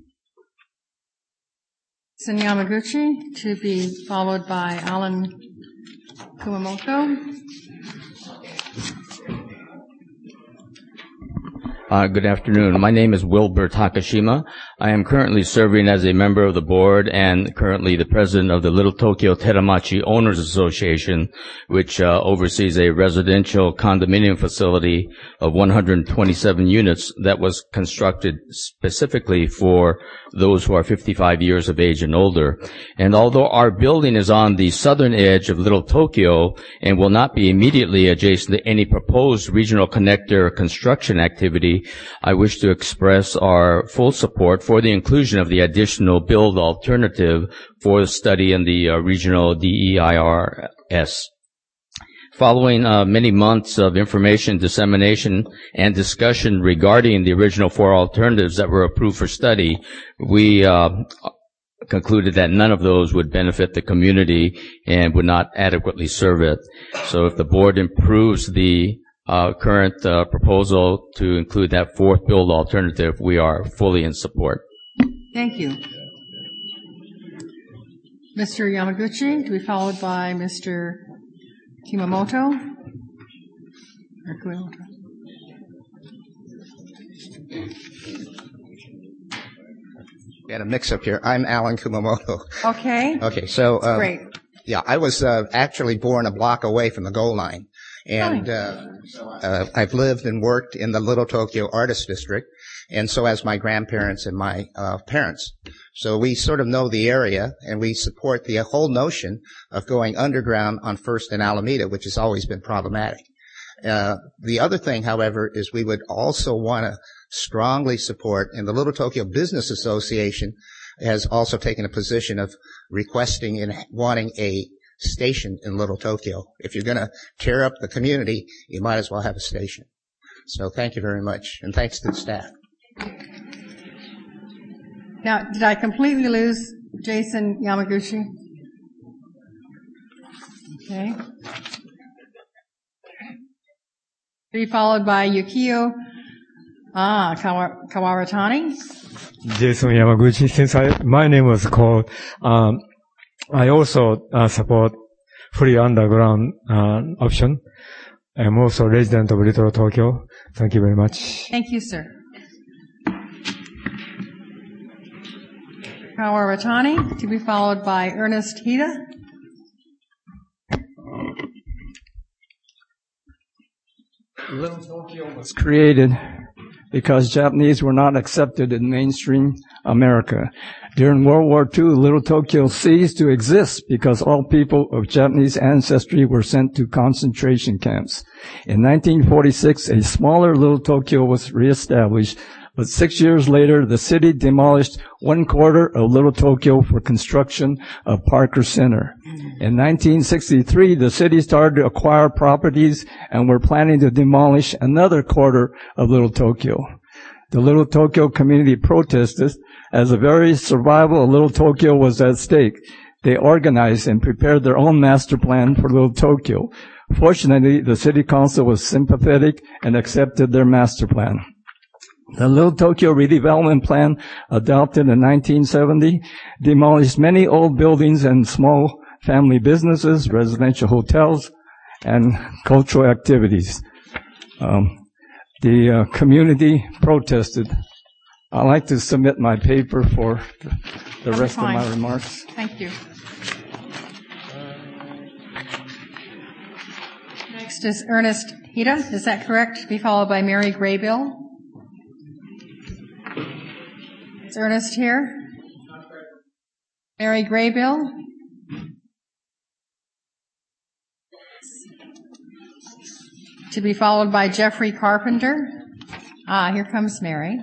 Sen Yamaguchi, to be followed by Alan Kumamoto. Good afternoon. My name is Wilbur Takashima. I am currently serving as a member of the board and currently the president of the Little Tokyo Teramachi Owners Association, which oversees a residential condominium facility of 127 units that was constructed specifically for those who are 55 years of age and older. And although our building is on the southern edge of Little Tokyo and will not be immediately adjacent to any proposed regional connector construction activity, I wish to express our full support for the inclusion of the additional build alternative for the study in the regional DEIRS. Following many months of information dissemination and discussion regarding the original four alternatives that were approved for study, we concluded that none of those would benefit the community and would not adequately serve it. So if the board improves the current proposal to include that fourth build alternative, we are fully in support. Thank you. Mr. Yamaguchi, to be followed by Mr. Kimamoto. We had a mix-up here. I'm Alan Kumamoto. Okay. Okay, so great. Yeah, I was actually born a block away from the goal line, and I've lived and worked in the Little Tokyo Artist District, and so has my grandparents and my parents. So we sort of know the area, and we support the whole notion of going underground on First and Alameda, which has always been problematic. The other thing, however, is we would also want to strongly support, and the Little Tokyo Business Association has also taken a position of requesting and wanting a station in Little Tokyo. If you're going to tear up the community, you might as well have a station. So thank you very much, and thanks to the staff. Now, did I completely lose Jason Yamaguchi? Okay. Be followed by Yukio Kawaratani. Jason Yamaguchi. Since my name was called, I also support free underground option. I'm also a resident of Little Tokyo. Thank you very much. Thank you, sir. Kawaratani, to be followed by Ernest Hida. Little Tokyo was created because Japanese were not accepted in mainstream America. During World War II, Little Tokyo ceased to exist because all people of Japanese ancestry were sent to concentration camps. In 1946, a smaller Little Tokyo was reestablished, but 6 years later, the city demolished 1/4 of Little Tokyo for construction of Parker Center. In 1963, the city started to acquire properties and were planning to demolish another 1/4 of Little Tokyo. The Little Tokyo community protested as the very survival of Little Tokyo was at stake. They organized and prepared their own master plan for Little Tokyo. Fortunately, the city council was sympathetic and accepted their master plan. The Little Tokyo redevelopment plan, adopted in 1970, demolished many old buildings and small family businesses, residential hotels, and cultural activities. The community protested. I'd like to submit my paper for the rest of my remarks. Thank you. Next is Ernest Hida. Is that correct? To be followed by Mary Graybill. Is Ernest here? Mary Graybill? To be followed by Jeffrey Carpenter. Here comes Mary.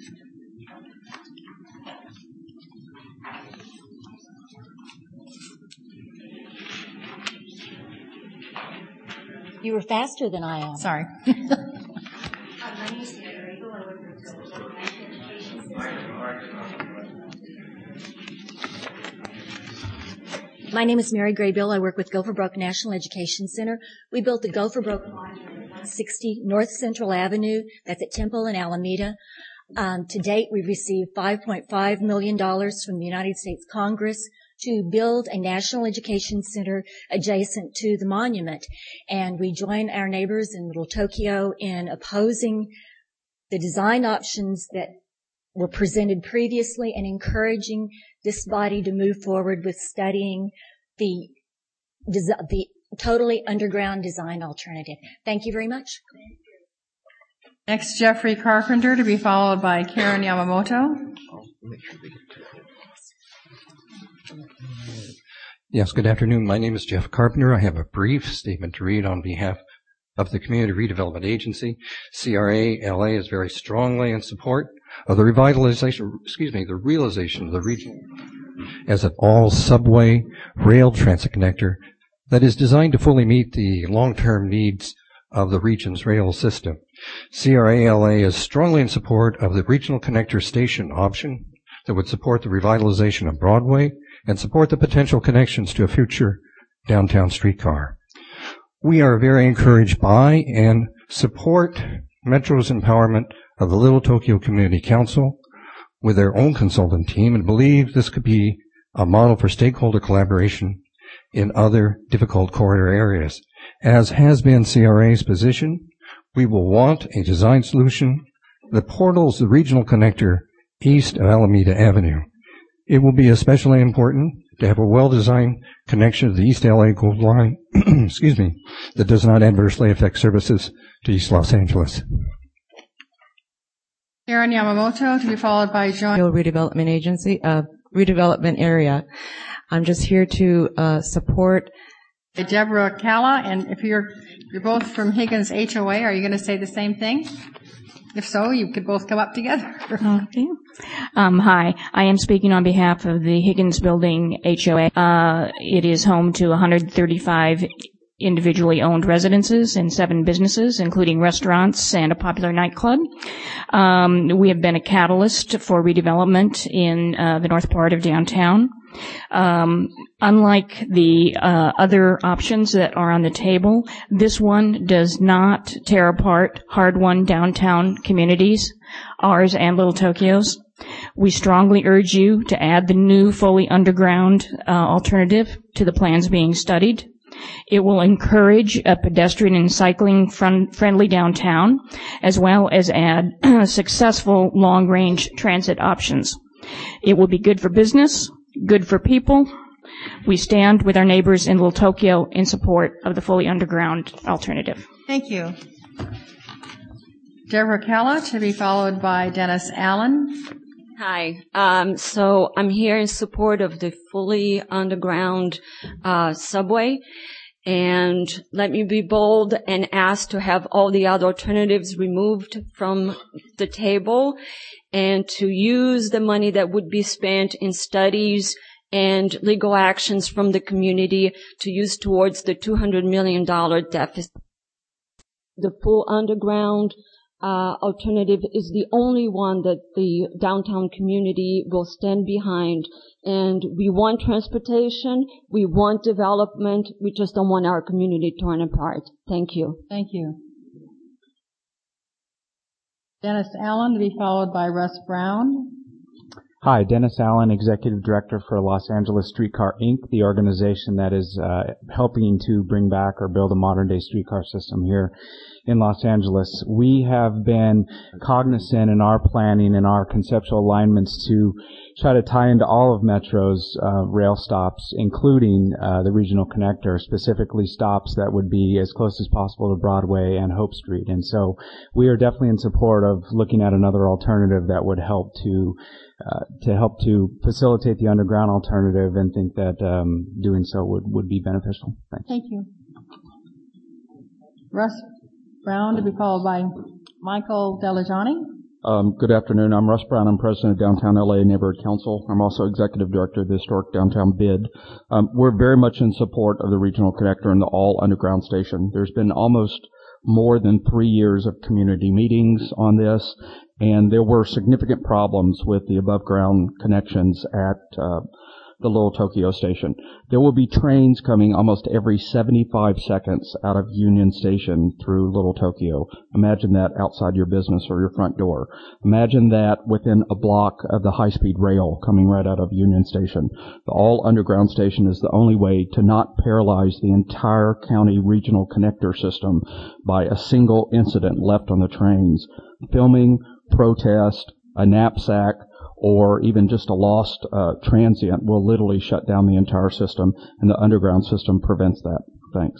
You were faster than I am. Sorry. My name is Mary Graybill. I work with Gopher Brook National Education Center. We built the Gopher Brook Monument at 160 North Central Avenue. That's at Temple and Alameda. To date, we've received $5.5 million from the United States Congress to build a national education center adjacent to the monument. And we join our neighbors in Little Tokyo in opposing the design options that were presented previously and encouraging this body to move forward with studying the totally underground design alternative. Thank you very much. Next, Jeffrey Carpenter, to be followed by Karen Yamamoto. Yes, good afternoon. My name is Jeff Carpenter. I have a brief statement to read on behalf of the Community Redevelopment Agency. CRA-LA is very strongly in support of the realization of the region as an all-subway rail transit connector that is designed to fully meet the long-term needs of the region's rail system. CRA-LA is strongly in support of the regional connector station option that would support the revitalization of Broadway and support the potential connections to a future downtown streetcar. We are very encouraged by and support Metro's empowerment of the Little Tokyo Community Council with their own consultant team and believe this could be a model for stakeholder collaboration in other difficult corridor areas. As has been CRA's position, we will want a design solution that portals the regional connector east of Alameda Avenue. It will be especially important to have a well-designed connection to the East LA Gold Line, that does not adversely affect services to East Los Angeles. Karen Yamamoto, to be followed by John. Redevelopment Agency, redevelopment area. I'm just here to support. Deborah Calla, and if you're both from Higgins HOA, are you going to say the same thing? If so, you could both come up together. Okay. Hi, I am speaking on behalf of the Higgins Building HOA. It is home to 135 individually owned residences and 7 businesses, including restaurants and a popular nightclub. We have been a catalyst for redevelopment in the north part of downtown. Unlike the other options that are on the table, this one does not tear apart hard-won downtown communities, ours and Little Tokyo's. We strongly urge you to add the new fully underground alternative to the plans being studied. It will encourage a pedestrian and cycling friendly downtown, as well as add successful long-range transit options. It will be good for business, good for people. We stand with our neighbors in Little Tokyo in support of the fully underground alternative. Thank you. Deborah Calla, to be followed by Dennis Allen. Hi. So I'm here in support of the fully underground subway. And let me be bold and ask to have all the other alternatives removed from the table and to use the money that would be spent in studies and legal actions from the community to use towards the $200 million deficit. The full underground alternative is the only one that the downtown community will stand behind. And we want transportation, we want development, we just don't want our community torn apart. Thank you. Thank you. Dennis Allen, to be followed by Russ Brown. Hi, Dennis Allen, Executive Director for Los Angeles Streetcar Inc., the organization that is helping to bring back or build a modern-day streetcar system here in Los Angeles. We have been cognizant in our planning and our conceptual alignments to try to tie into all of Metro's rail stops, including the regional connector, specifically stops that would be as close as possible to Broadway and Hope Street. And so we are definitely in support of looking at another alternative that would help to facilitate the underground alternative, and think that doing so would be beneficial. Thanks. Thank you. Russ Brown, to be followed by Michael Delajani. Good afternoon. I'm Russ Brown. I'm president of Downtown LA Neighborhood Council. I'm also executive director of the Historic Downtown BID. We're very much in support of the regional connector and the all underground station. There's been almost more than 3 years of community meetings on this, and there were significant problems with the above ground connections at the Little Tokyo station. There will be trains coming almost every 75 seconds out of Union Station through Little Tokyo. Imagine that outside your business or your front door. Imagine that within a block of the high-speed rail coming right out of Union Station. The all-underground station is the only way to not paralyze the entire county regional connector system by a single incident left on the trains. Filming, protest, a knapsack, or even just a lost transient will literally shut down the entire system, and the underground system prevents that. Thanks.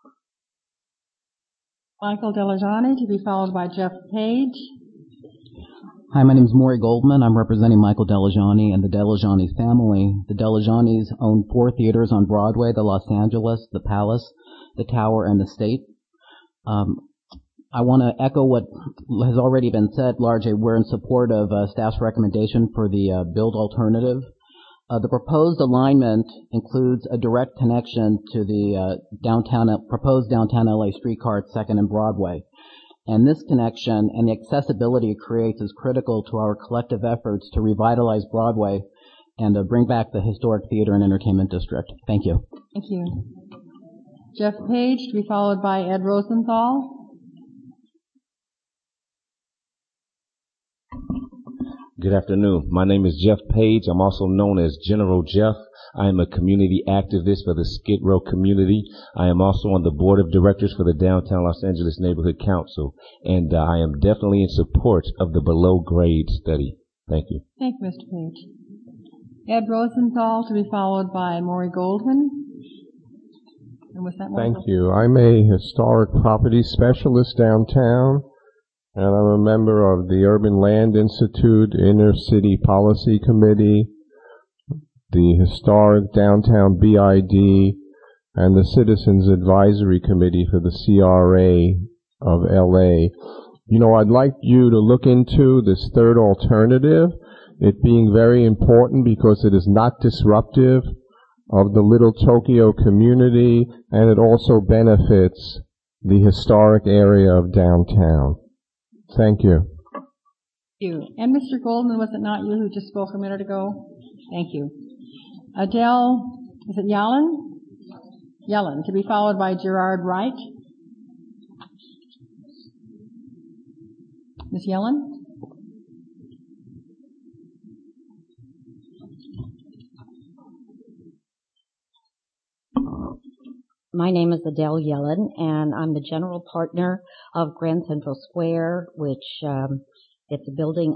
Michael Delajani, to be followed by Jeff Page. Hi, my name is Maury Goldman. I'm representing Michael Delajani and the Delajani family. The Delajanis own 4 theaters on Broadway: the Los Angeles, the Palace, the Tower, and the State. I want to echo what has already been said largely. We're in support of staff's recommendation for the build alternative. The proposed alignment includes a direct connection to the proposed downtown LA streetcar at 2nd and Broadway. And this connection and the accessibility it creates is critical to our collective efforts to revitalize Broadway and bring back the historic theater and entertainment district. Thank you. Thank you. Jeff Page, to be followed by Ed Good afternoon. My name is Jeff Page. I'm also known as General Jeff. I am a community activist for the Skid Row community. I am also on the board of directors for the Downtown Los Angeles Neighborhood Council, and I am definitely in support of the below grade study. Thank you. Thank you, Mr. Page. Ed Rosenthal to be followed by Maury Goldman. And with that, thank you. I'm a historic property specialist downtown, and I'm a member of the Urban Land Institute, Inner City Policy Committee, the Historic Downtown BID, and the Citizens Advisory Committee for the CRA of LA. You know, I'd like you to look into this third alternative, it being very important because it is not disruptive of the Little Tokyo community, and it also benefits the historic area of downtown. Thank you. Thank you. And Mr. Goldman, was it not you who just spoke a minute ago? Thank you. Adele, is it Yellen? Yellen, to be followed by Gerard Wright. Ms. Yellen? My name is Adele Yellen, and I'm the general partner of Grand Central Square, which it's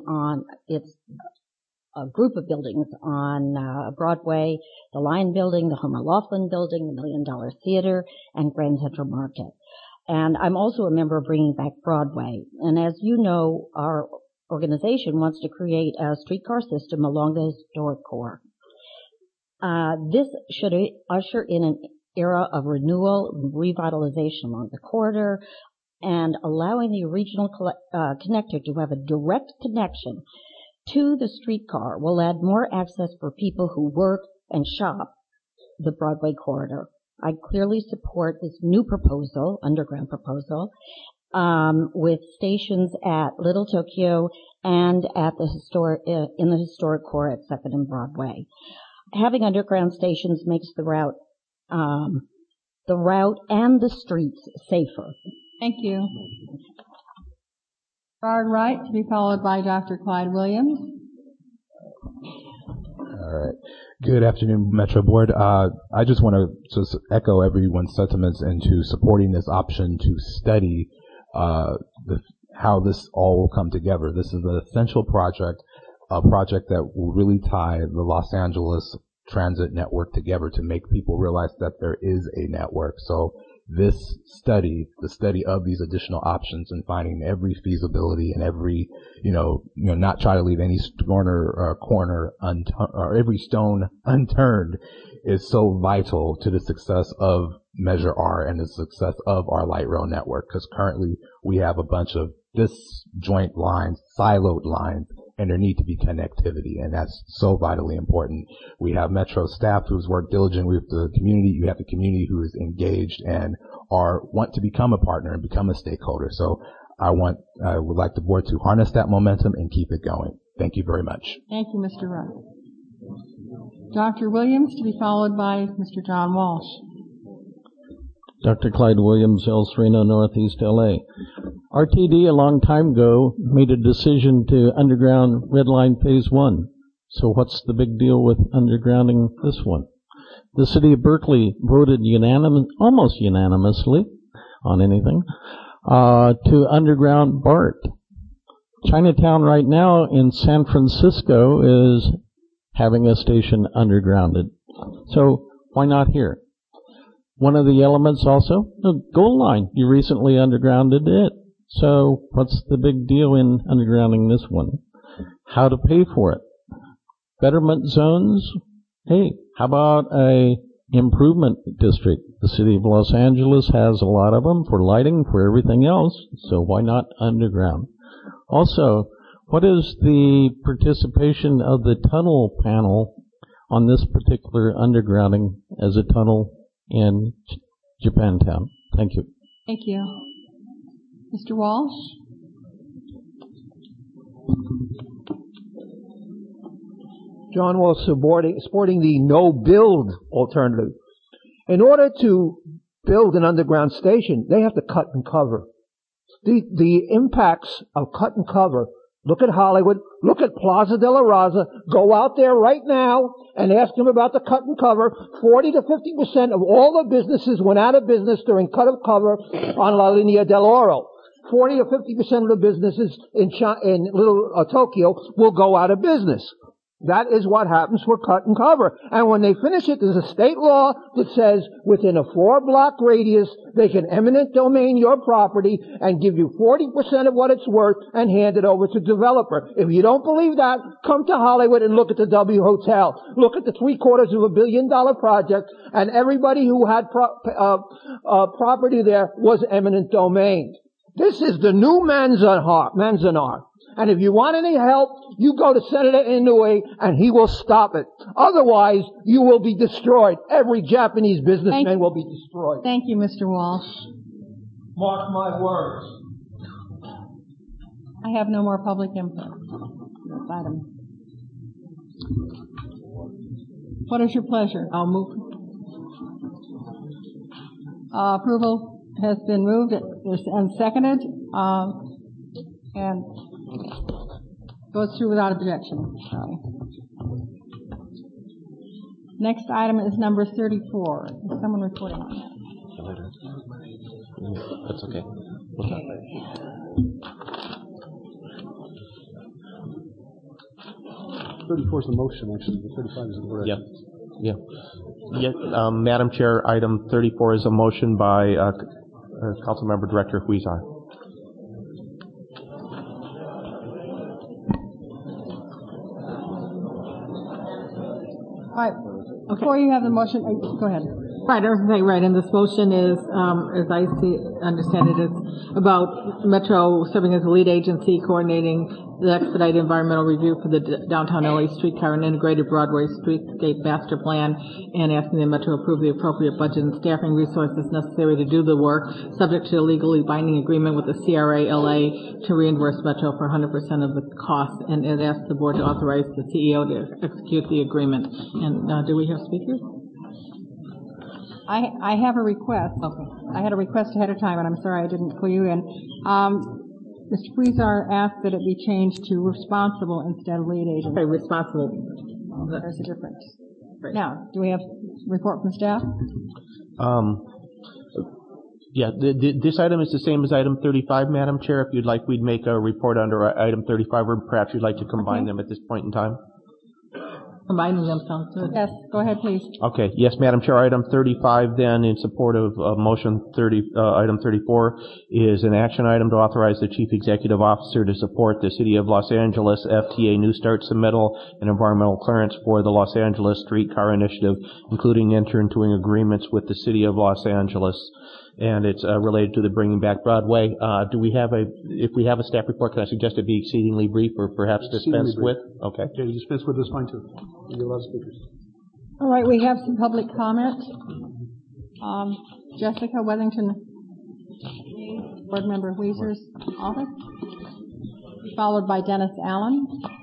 a group of buildings on Broadway, the Lion Building, the Homer Laughlin Building, the $1 Million Theater, and Grand Central Market. And I'm also a member of Bringing Back Broadway. And as you know, our organization wants to create a streetcar system along the historic core. This should usher in an era of renewal and revitalization along the corridor, and allowing the regional connector to have a direct connection to the streetcar will add more access for people who work and shop the Broadway corridor. I clearly support this new proposal, underground proposal, with stations at Little Tokyo and at the in the historic core at 2nd and Broadway. Having underground stations makes the route and the streets safer. Thank you. Gerard Wright to be followed by Dr. Clyde Williams. All right. Good afternoon, Metro Board. I just want to just echo everyone's sentiments into supporting this option to study how this all will come together. This is an essential project, a project that will really tie the Los Angeles transit network together to make people realize that there is a network. So this study, the study of these additional options and finding every feasibility and every, not try to leave any corner or every stone unturned is so vital to the success of Measure R and the success of our light rail network. Because currently we have a bunch of disjoint lines, siloed lines, and there need to be connectivity, and that's so vitally important. We have Metro staff who's worked diligently with the community. You have the community who is engaged and want to become a partner and become a stakeholder. So I would like the board to harness that momentum and keep it going. Thank you very much. Thank you, Mr. Wright. Dr. Williams to be followed by Mr. John Walsh. Dr. Clyde Williams, El Sereno, Northeast LA. RTD a long time ago made a decision to underground Red Line Phase 1. So what's the big deal with undergrounding this one? The city of Berkeley voted almost unanimously on anything, to underground BART. Chinatown right now in San Francisco is having a station undergrounded. So why not here? One of the elements also, the Gold Line, you recently undergrounded it. So what's the big deal in undergrounding this one? How to pay for it? Betterment zones? Hey, how about a improvement district? The city of Los Angeles has a lot of them for lighting, for everything else, so why not underground? Also, what is the participation of the tunnel panel on this particular undergrounding as a tunnel in Japantown? Thank you. Thank you. Mr. Walsh? John Walsh, supporting the no-build alternative. In order to build an underground station, they have to cut and cover. The impacts of cut and cover Look at Hollywood. Look at Plaza de la Raza. Go out there right now and ask them about the cut and cover. 40 to 50% of all the businesses went out of business during cut and cover on La Linea del Oro. 40 to 50% of the businesses in Little Tokyo will go out of business. That is what happens for cut and cover. And when they finish it, there's a state law that says within a 4-block radius, they can eminent domain your property and give you 40% of what it's worth and hand it over to the developer. If you don't believe that, come to Hollywood and look at the W Hotel. Look at the $750 million project, and everybody who had property there was eminent domain. This is the new Manzanar. And if you want any help, you go to Senator Inouye and he will stop it. Otherwise, you will be destroyed. Every Japanese businessman will be destroyed. Thank you, Mr. Walsh. Mark my words. I have no more public input on this item. What is your pleasure? I'll move. Approval has been moved and seconded, and goes through without objection. Sorry. Next item is number 34. Is someone reporting on that? That's okay. Okay. 34 is the motion, actually. The 35 is the word. Yeah. Madam Chair, item 34 is a motion by Councilmember Director Huizar. Right. Before you have the motion, go ahead. Right, and this motion is, as I understand it, is about Metro serving as a lead agency coordinating the expedited environmental review for the downtown LA streetcar and integrated Broadway streetscape master plan, and asking the Metro to approve the appropriate budget and staffing resources necessary to do the work, subject to a legally binding agreement with the CRA LA to reimburse Metro for 100% of the cost, and it asks the board to authorize the CEO to execute the agreement. And do we have speakers? I have a request. Okay. I had a request ahead of time, and I'm sorry I didn't clue you in. Mr. Huizar asked that it be changed to responsible instead of lead agent. Okay, responsible. There's a difference. Right. Now, do we have a report from staff? This item is the same as item 35, Madam Chair. If you'd like, we'd make a report under item 35, or perhaps you'd like to combine them at this point in time. Combining them sounds good. Yes, go ahead, please. Okay. Yes, Madam Chair. Item 35 then, in support of motion 30, item 34, is an action item to authorize the Chief Executive Officer to support the City of Los Angeles FTA New Start submittal and environmental clearance for the Los Angeles Streetcar Initiative, including entering into agreements with the City of Los Angeles. And it's related to the Bringing Back Broadway. If we have a staff report, can I suggest it be exceedingly brief or perhaps dispensed with? Okay. Okay, dispense with is fine too. You have speakers. All right, we have some public comment. Jessica Wethington, Board Member Huizar's office, followed by Dennis Allen.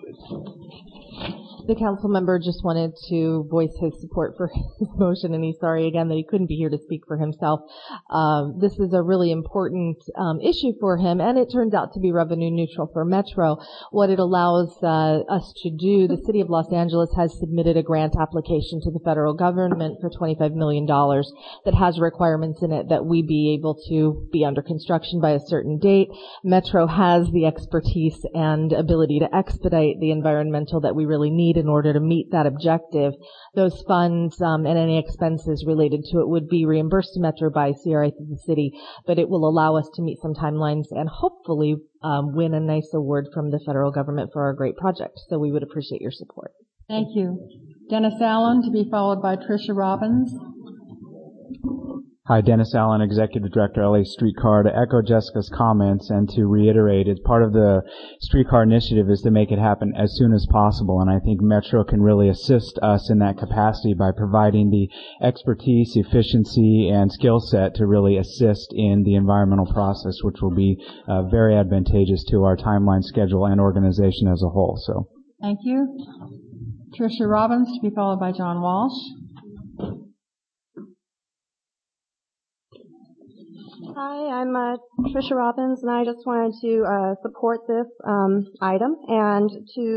The council member just wanted to voice his support for his motion, and he's sorry again that he couldn't be here to speak for himself. This is a really important issue for him, and it turns out to be revenue neutral for Metro. What it allows us to do, the City of Los Angeles has submitted a grant application to the federal government for $25 million that has requirements in it that we be able to be under construction by a certain date. Metro has the expertise and ability to expedite the environmental that we really need in order to meet that objective. Those funds and any expenses related to it would be reimbursed to Metro by CRA through the city, but it will allow us to meet some timelines and hopefully win a nice award from the federal government for our great project. So we would appreciate your support. Thank you. Dennis Allen, to be followed by Tricia Robbins. Hi, Dennis Allen, Executive Director, LA Streetcar. To echo Jessica's comments and to reiterate, it's part of the streetcar initiative is to make it happen as soon as possible, and I think Metro can really assist us in that capacity by providing the expertise, efficiency, and skill set to really assist in the environmental process, which will be very advantageous to our timeline, schedule, and organization as a whole. So, thank you. Tricia Robbins, to be followed by John Walsh. Hi, I'm Tricia Robbins, and I just wanted to support this item and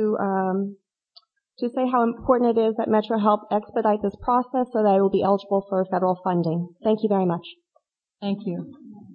to say how important it is that Metro help expedite this process so that it will be eligible for federal funding. Thank you very much. Thank you.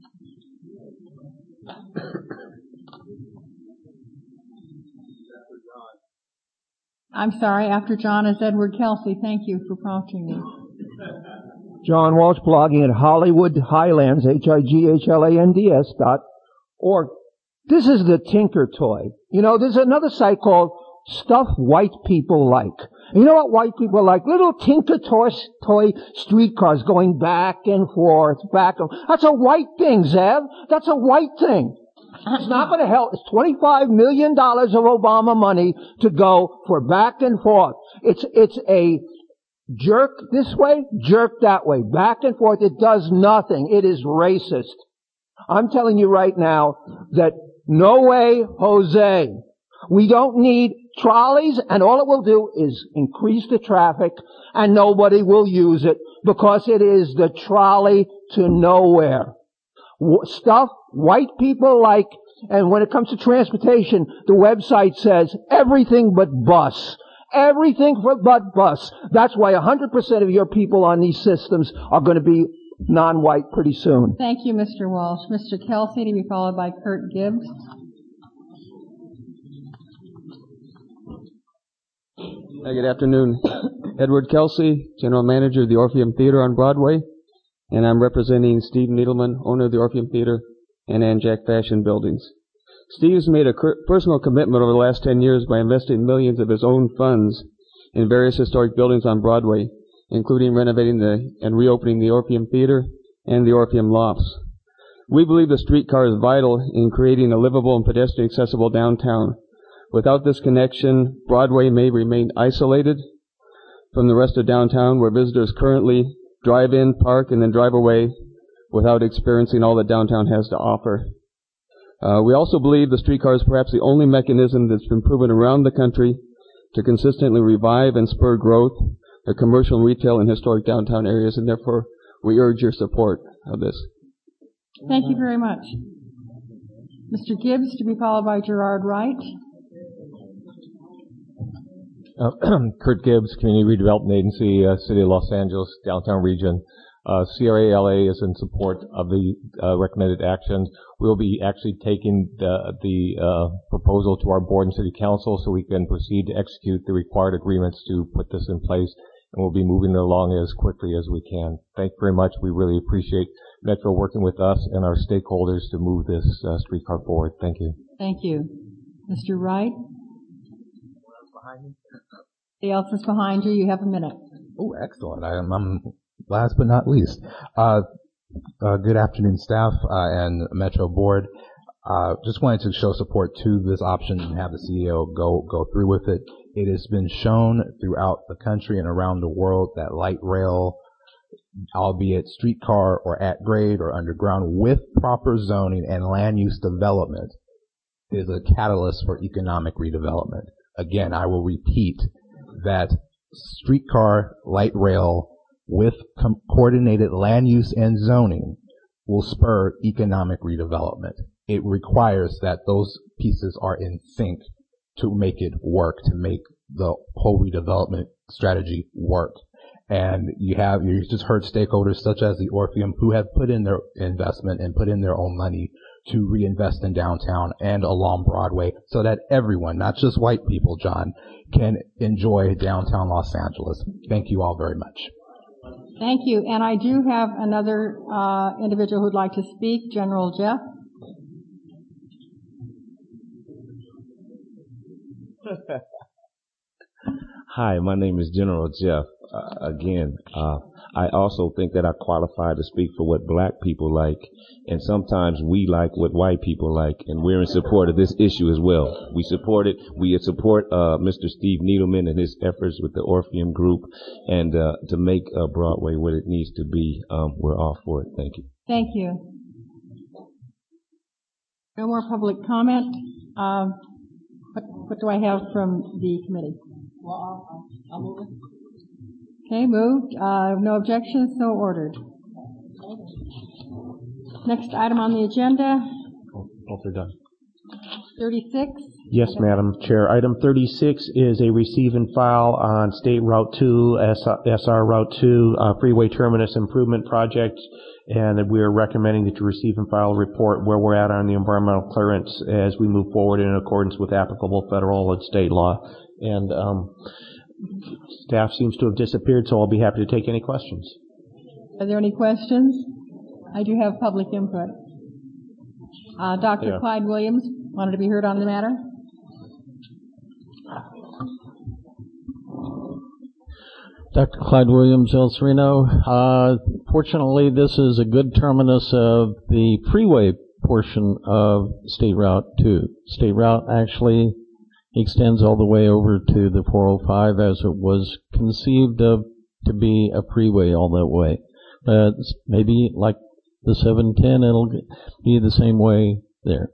I'm sorry, after John is Edward Kelsey. Thank you for prompting me. John Walsh, blogging at Hollywood Highlands, HIGHLANDS.org. This is the Tinker Toy. You know, there's another site called Stuff White People Like. You know what white people like? Little Tinker Toy streetcars going back and forth, That's a white thing, Zev. That's a white thing. It's not going to help. It's $25 million of Obama money to go for back and forth. It's a jerk this way, jerk that way, back and forth. It does nothing. It is racist. I'm telling you right now that no way, Jose. We don't need trolleys, and all it will do is increase the traffic, and nobody will use it because it is the trolley to nowhere. Stuff white people like, and when it comes to transportation, the website says everything but bus. Everything but bus. That's why 100% of your people on these systems are going to be non-white pretty soon. Thank you, Mr. Walsh. Mr. Kelsey, to be followed by Kurt Gibbs. Hi, good afternoon. Edward Kelsey, General Manager of the Orpheum Theater on Broadway, and I'm representing Steve Needleman, owner of the Orpheum Theater and Anjac Fashion Buildings. Steve's made a personal commitment over the last 10 years by investing millions of his own funds in various historic buildings on Broadway, including renovating and reopening the Orpheum Theater and the Orpheum Lofts. We believe the streetcar is vital in creating a livable and pedestrian-accessible downtown. Without this connection, Broadway may remain isolated from the rest of downtown, where visitors currently drive in, park, and then drive away without experiencing all that downtown has to offer. We also believe the streetcar is perhaps the only mechanism that's been proven around the country to consistently revive and spur growth of commercial and retail in historic downtown areas, and therefore we urge your support of this. Thank you very much. Mr. Gibbs, to be followed by Gerard Wright. Kurt Gibbs, Community Redevelopment Agency, City of Los Angeles, Downtown Region. CRA-LA is in support of the recommended actions. We'll be actually taking the proposal to our board and city council so we can proceed to execute the required agreements to put this in place, and we'll be moving it along as quickly as we can. Thank you very much. We really appreciate Metro working with us and our stakeholders to move this streetcar forward. Thank you. Thank you. Mr. Wright? The else is behind you. You have a minute. Oh, excellent. I'm last but not least. Good afternoon, staff and Metro Board. Just wanted to show support to this option and have the CEO go through with it. It has been shown throughout the country and around the world that light rail, albeit streetcar or at grade or underground, with proper zoning and land use development, is a catalyst for economic redevelopment. Again, I will repeat that streetcar, light rail, with coordinated land use and zoning will spur economic redevelopment. It requires that those pieces are in sync to make it work, to make the whole redevelopment strategy work. And you just heard stakeholders such as the Orpheum who have put in their investment and put in their own money to reinvest in downtown and along Broadway so that everyone, not just white people, John, can enjoy downtown Los Angeles. Thank you all very much. Thank you. And I do have another individual who'd like to speak, General Jeff. Hi, my name is General Jeff. I also think that I qualify to speak for what black people like, and sometimes we like what white people like, and we're in support of this issue as well. We support it. We support Mr. Steve Needleman and his efforts with the Orpheum Group, and to make Broadway what it needs to be. We're all for it. Thank you. Thank you. No more public comment. What do I have from the committee? Well, I'll move it. Okay, moved. No objections, so ordered. Next item on the agenda, Both are done. 36. Yes, Madam Chair. Item 36 is a receive and file on State Route 2, SR Route 2, Freeway Terminus Improvement Project, and we are recommending that you receive and file a report where we're at on the environmental clearance as we move forward in accordance with applicable federal and state law. And staff seems to have disappeared, so I'll be happy to take any questions. Are there any questions? I do have public input. Dr. Clyde Williams wanted to be heard on the matter. Dr. Clyde Williams, El Sereno. Fortunately, this is a good terminus of the freeway portion of State Route 2. State Route actually extends all the way over to the 405 as it was conceived of to be a freeway all that way. Maybe like the 710, it'll be the same way there.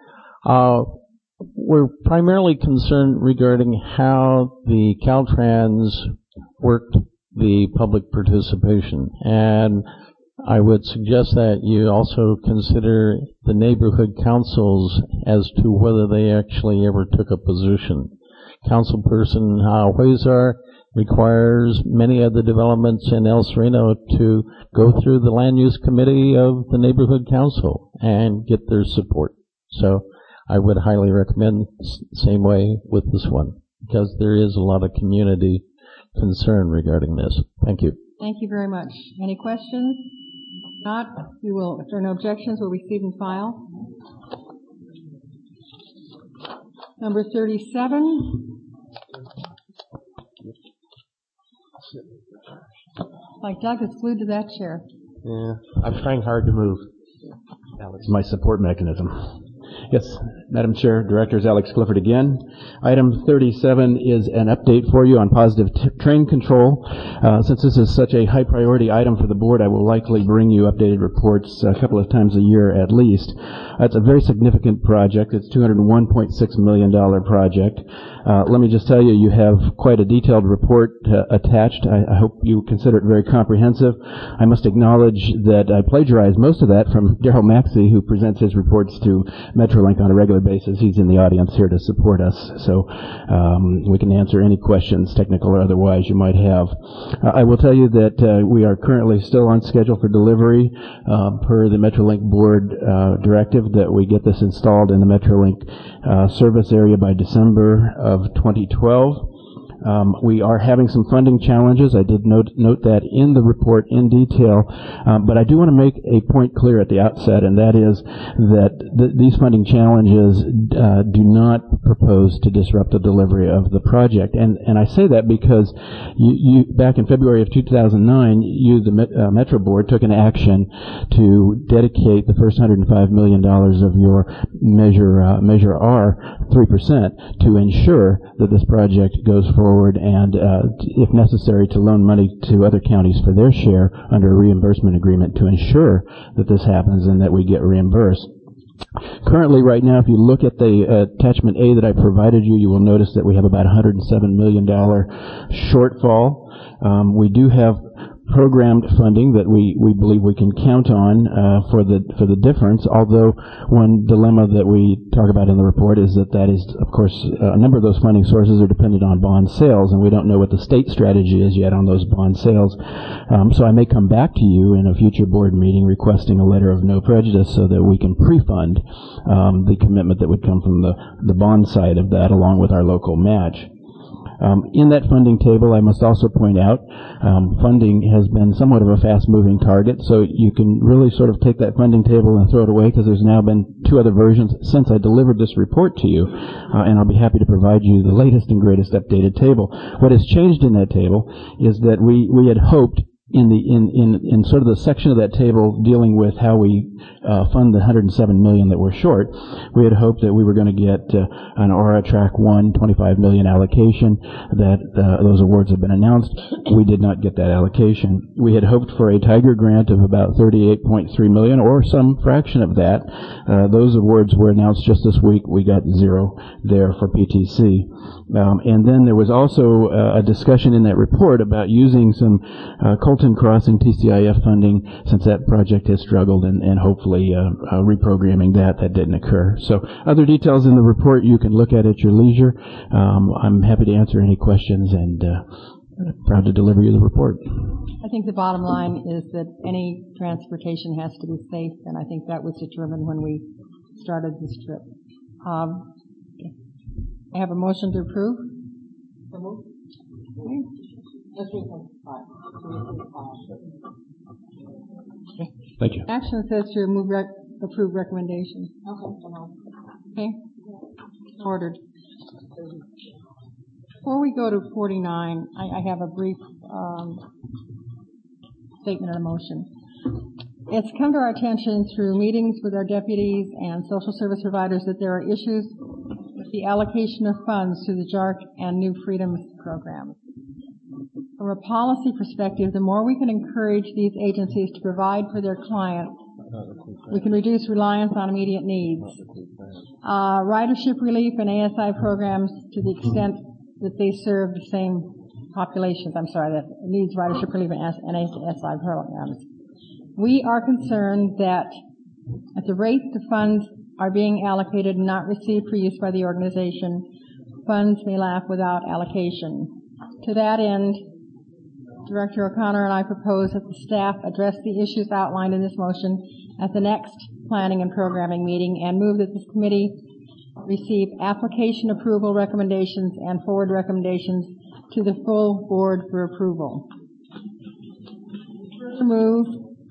We're primarily concerned regarding how the Caltrans worked the public participation, and I would suggest that you also consider the neighborhood councils as to whether they actually ever took a position. Councilperson Huizar requires many of the developments in El Sereno to go through the land use committee of the neighborhood council and get their support. So I would highly recommend same way with this one, because there is a lot of community concern regarding this. Thank you. Thank you very much. Any questions? If not, we will, if there are no objections, we'll receive and file. Number 37. Like Doug is glued to that chair. Yeah, I'm trying hard to move. It's my support mechanism. Yes, Madam Chair, Directors, Alex Clifford again. Item 37 is an update for you on positive train control. Since this is such a high priority item for the board, I will likely bring you updated reports a couple of times a year at least. It's a very significant project. It's a $201.6 million project. Let me just tell you, you have quite a detailed report attached. I hope you consider it very comprehensive. I must acknowledge that I plagiarized most of that from Darrell Maxey, who presents his reports to Metrolink on a regular basis. He's in the audience here to support us, so we can answer any questions, technical or otherwise, you might have. I will tell you that we are currently still on schedule for delivery per the Metrolink board directive that we get this installed in the Metrolink service area by December of 2012. We are having some funding challenges. I did note that in the report in detail, but I do want to make a point clear at the outset, and that is that these funding challenges do not propose to disrupt the delivery of the project. And I say that because you back in February of 2009, the Metro Board, took an action to dedicate the first $105 million of your Measure R 3% to ensure that this project goes forward and, if necessary, to loan money to other counties for their share under a reimbursement agreement to ensure that this happens and that we get reimbursed. Currently, right now, if you look at the attachment A that I provided you, you will notice that we have about $107 million shortfall. We do have programmed funding that we believe we can count on for the difference, although one dilemma that we talk about in the report is that is, of course, a number of those funding sources are dependent on bond sales, and we don't know what the state strategy is yet on those bond sales. So I may come back to you in a future board meeting requesting a letter of no prejudice so that we can pre-fund the commitment that would come from the bond side of that along with our local match. In that funding table, I must also point out, funding has been somewhat of a fast-moving target, so you can really sort of take that funding table and throw it away because there's now been 2 other versions since I delivered this report to you, and I'll be happy to provide you the latest and greatest updated table. What has changed in that table is that we had hoped in sort of the section of that table dealing with how we fund the $107 million that we're short, we had hoped that we were going to get an Aura Track 1 $25 million allocation. That those awards have been announced. We did not get that allocation. We had hoped for a Tiger grant of about $38.3 million or some fraction of that. Those awards were announced just this week. We got 0 there for PTC. And then there was also a discussion in that report about using some coal Hamilton Crossing TCIF funding, since that project has struggled, and hopefully reprogramming that didn't occur. So other details in the report you can look at your leisure. I'm happy to answer any questions, and proud to deliver you the report. I think the bottom line is that any transportation has to be safe, and I think that was determined when we started this trip. I have a motion to approve. Thank you. Action says to approve recommendation. Okay. Ordered. Before we go to 49, I have a brief statement and a motion. It's come to our attention through meetings with our deputies and social service providers that there are issues with the allocation of funds to the JARC and New Freedoms programs. From a policy perspective, the more we can encourage these agencies to provide for their clients, we can reduce reliance on immediate needs. Ridership relief and ASI programs, to the extent that they serve the same populations, that needs ridership relief and ASI programs. We are concerned that at the rate the funds are being allocated and not received for use by the organization, funds may lapse without allocation. To that end, Director O'Connor and I propose that the staff address the issues outlined in this motion at the next planning and programming meeting, and move that this committee receive application approval recommendations and forward recommendations to the full board for approval. Move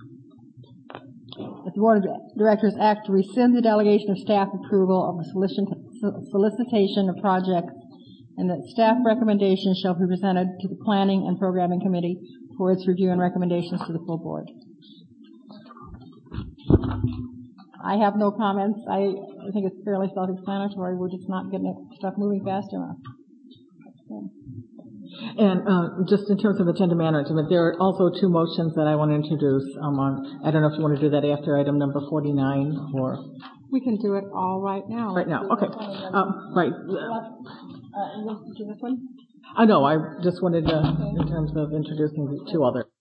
that the Board of Directors act to rescind the delegation of staff approval of the solicitation of projects, and that staff recommendations shall be presented to the Planning and Programming Committee for its review and recommendations to the full board. I have no comments. I think it's fairly self-explanatory. We're just not getting stuff moving fast enough. And just in terms of agenda management, there are also two motions that I want to introduce. I don't know if you want to do that after item number 49 or... We can do it all right now. Right now, okay. Right. Do this one? No, I just wanted to, in terms of introducing the two others.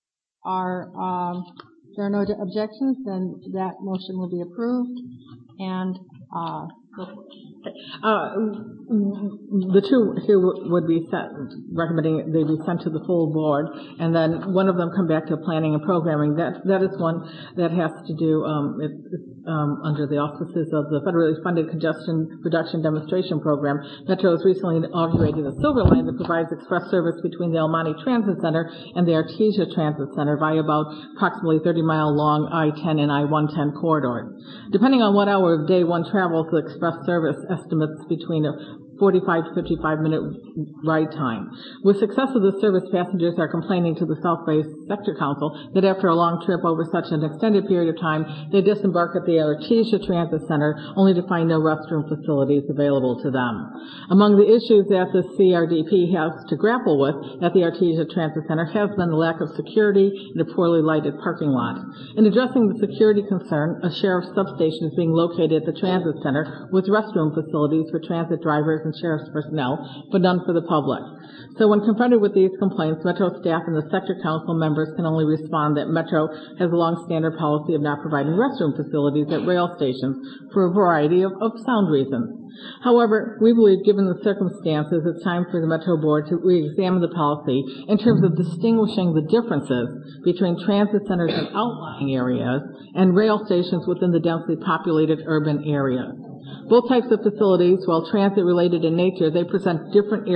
If there are no objections, then that motion will be approved. And the two here would be recommending they be sent to the full board, and then one of them come back to planning and programming. That is one that has to do under the auspices of the federally funded congestion reduction demonstration program. Metro has recently inaugurated a Silver Line that provides express service between the El Monte Transit Center and the Artesia Transit Center via about approximately 30-mile long I-10 and I-110 corridor. Depending on what hour of day one travels, the express service estimates between a 45 to 55-minute ride time. With success of this service, passengers are complaining to the South Bay Sector Council that after a long trip over such an extended period of time, they disembark at the Artesia Transit Center only to find no restroom facilities available to them. Among the issues that the CRDP has to grapple with at the Artesia Transit Center has been the lack of security and a poorly lighted parking lot. In addressing the security concern, a sheriff's substation is being located at the transit center with restroom facilities for transit drivers and sheriff's personnel, but none for the public. So when confronted with these complaints, Metro staff and the sector council members can only respond that Metro has a long-standing policy of not providing restroom facilities at rail stations for a variety of sound reasons. However, we believe given the circumstances, it's time for the Metro Board to re-examine the policy in terms of distinguishing the differences between transit centers in outlying areas and rail stations within the densely populated urban areas. Both types of facilities, while transit-related in nature, they present different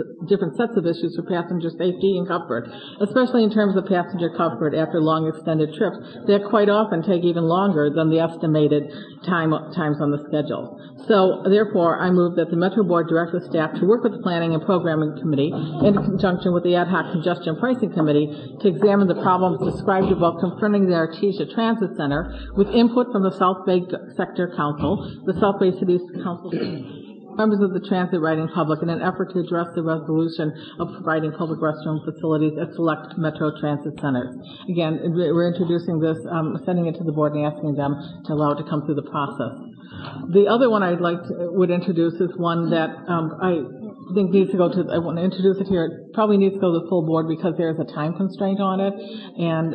sets of issues for passenger safety and comfort, especially in terms of passenger comfort after long extended trips that quite often take even longer than the estimated times on the schedule. So, therefore, I move that the Metro Board direct the staff to work with the Planning and Programming Committee in conjunction with the Ad Hoc Congestion Pricing Committee to examine the problems described above confronting the Artesia Transit Center with input from the South Bay Sector Council, the South Bay City Council, members of the transit riding public in an effort to address the resolution of providing public restroom facilities at select Metro transit centers. Again, we're introducing this, sending it to the board and asking them to allow it to come through the process. The other one would introduce is one that think needs to go to, I want to introduce it here, it probably needs to go to the full board because there is a time constraint on it, and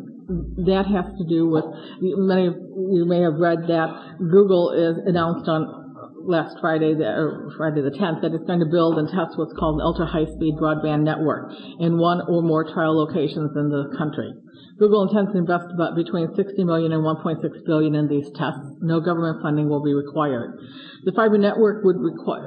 that has to do with, many of you may have read that Google is announced on last Friday, or Friday the 10th, that it's going to build and test what's called an ultra-high-speed broadband network in one or more trial locations in the country. Google intends to invest about between $60 million and $1.6 billion in these tests. No government funding will be required. The fiber network will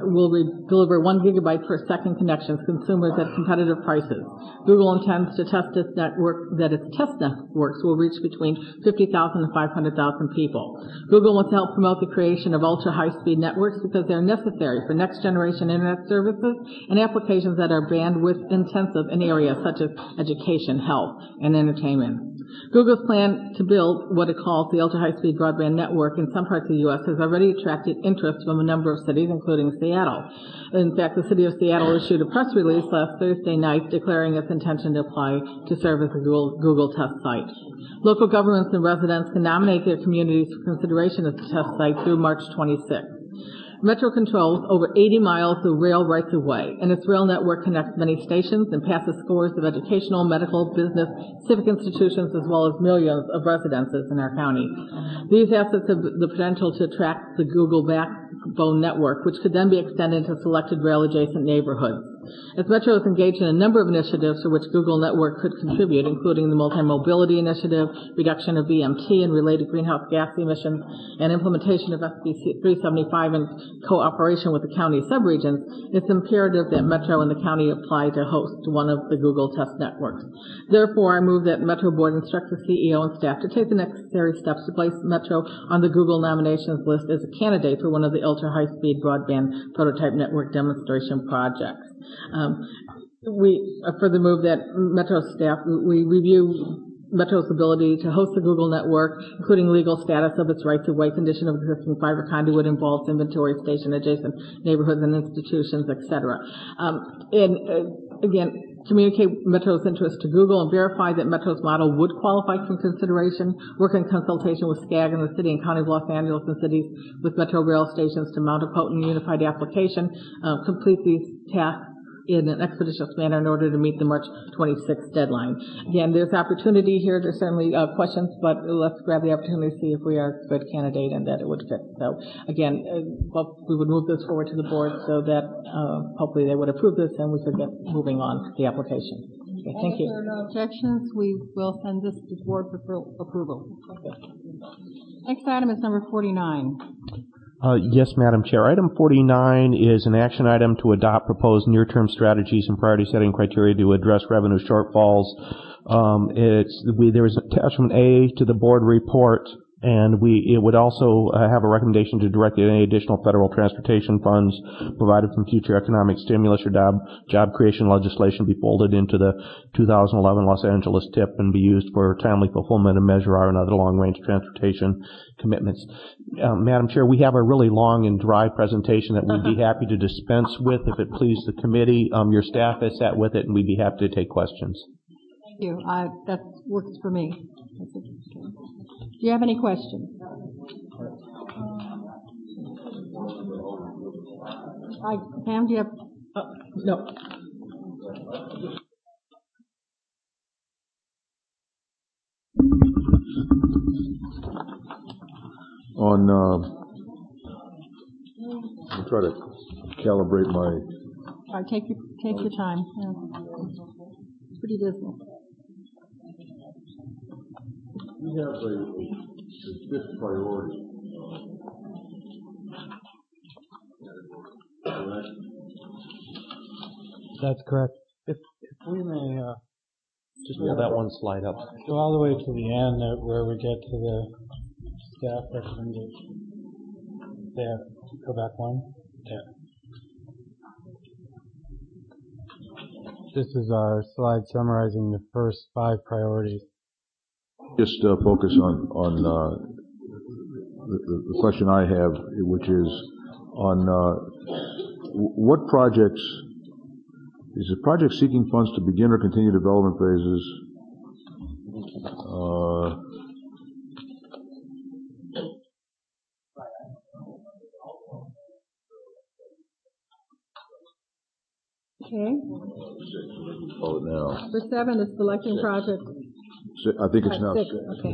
deliver 1 gigabyte per second connections to consumers at competitive prices. Google intends to test its network, that its test networks will reach between 50,000 and 500,000 people. Google wants to help promote the creation of ultra-high-speed networks because they're necessary for next-generation internet services and applications that are bandwidth-intensive in areas such as education, health, and entertainment. Google's plan to build what it calls the ultra-high-speed broadband network in some parts of the U.S. has already attracted interest from a number of cities, including Seattle. In fact, the city of Seattle issued a press release last Thursday night declaring its intention to apply to serve as a Google test site. Local governments and residents can nominate their communities for consideration as a test site through March 26th. Metro controls over 80 miles of rail rights-of-way, and its rail network connects many stations and passes scores of educational, medical, business, civic institutions, as well as millions of residences in our county. These assets have the potential to attract the Google backbone network, which could then be extended to selected rail-adjacent neighborhoods. As Metro is engaged in a number of initiatives for which Google Network could contribute, including the Multi-Mobility Initiative, reduction of VMT and related greenhouse gas emissions, and implementation of SB 375 in cooperation with the county subregions, it's imperative that Metro and the county apply to host one of the Google test networks. Therefore, I move that Metro Board instruct the CEO and staff to take the necessary steps to place Metro on the Google nominations list as a candidate for one of the ultra-high-speed broadband prototype network demonstration projects. We further move that Metro staff, we review Metro's ability to host the Google network, including legal status of its rights-of-way, condition of existing fiber conduit involves inventory, station adjacent neighborhoods and institutions, etc. Again, communicate Metro's interest to Google and verify that Metro's model would qualify for consideration, work in consultation with SCAG and the City and County of Los Angeles and cities with Metro rail stations to mount a potent unified application, complete these tasks in an expeditious manner in order to meet the March 26th deadline. Again, there's opportunity here. There's certainly questions, but let's grab the opportunity to see if we are a good candidate and that it would fit. So, again, we would move this forward to the board so that hopefully they would approve this and we could get moving on the application. Okay, thank you. If there are no objections, we will send this to the board for approval. Next item is number 49. Yes, Madam Chair. Item 49 is an action item to adopt proposed near-term strategies and priority setting criteria to address revenue shortfalls. There is attachment A to the board report, and it would also have a recommendation to direct any additional federal transportation funds provided from future economic stimulus or job creation legislation be folded into the 2011 Los Angeles TIP and be used for timely fulfillment of Measure R and other long-range transportation commitments. Madam Chair, we have a really long and dry presentation that we'd be happy to dispense with if it pleases the committee. Your staff has sat with it, and we'd be happy to take questions. Thank you. That works for me. Do you have any questions? Pam, do you have? No. I'll try to calibrate my. All right, take your time. Yeah. It's pretty dismal. We have a fifth priority. Correct? That's correct. If we may just roll that one slide up. Go all the way to the end where we get to the staff recommendation. There. Go back one. There. This is our slide summarizing the first 5 priorities. Just focus on the question I have, which is on what projects, is the project seeking funds to begin or continue development phases? Okay. Call it now. For 7 is selecting project. I think it's now 6. six. Okay.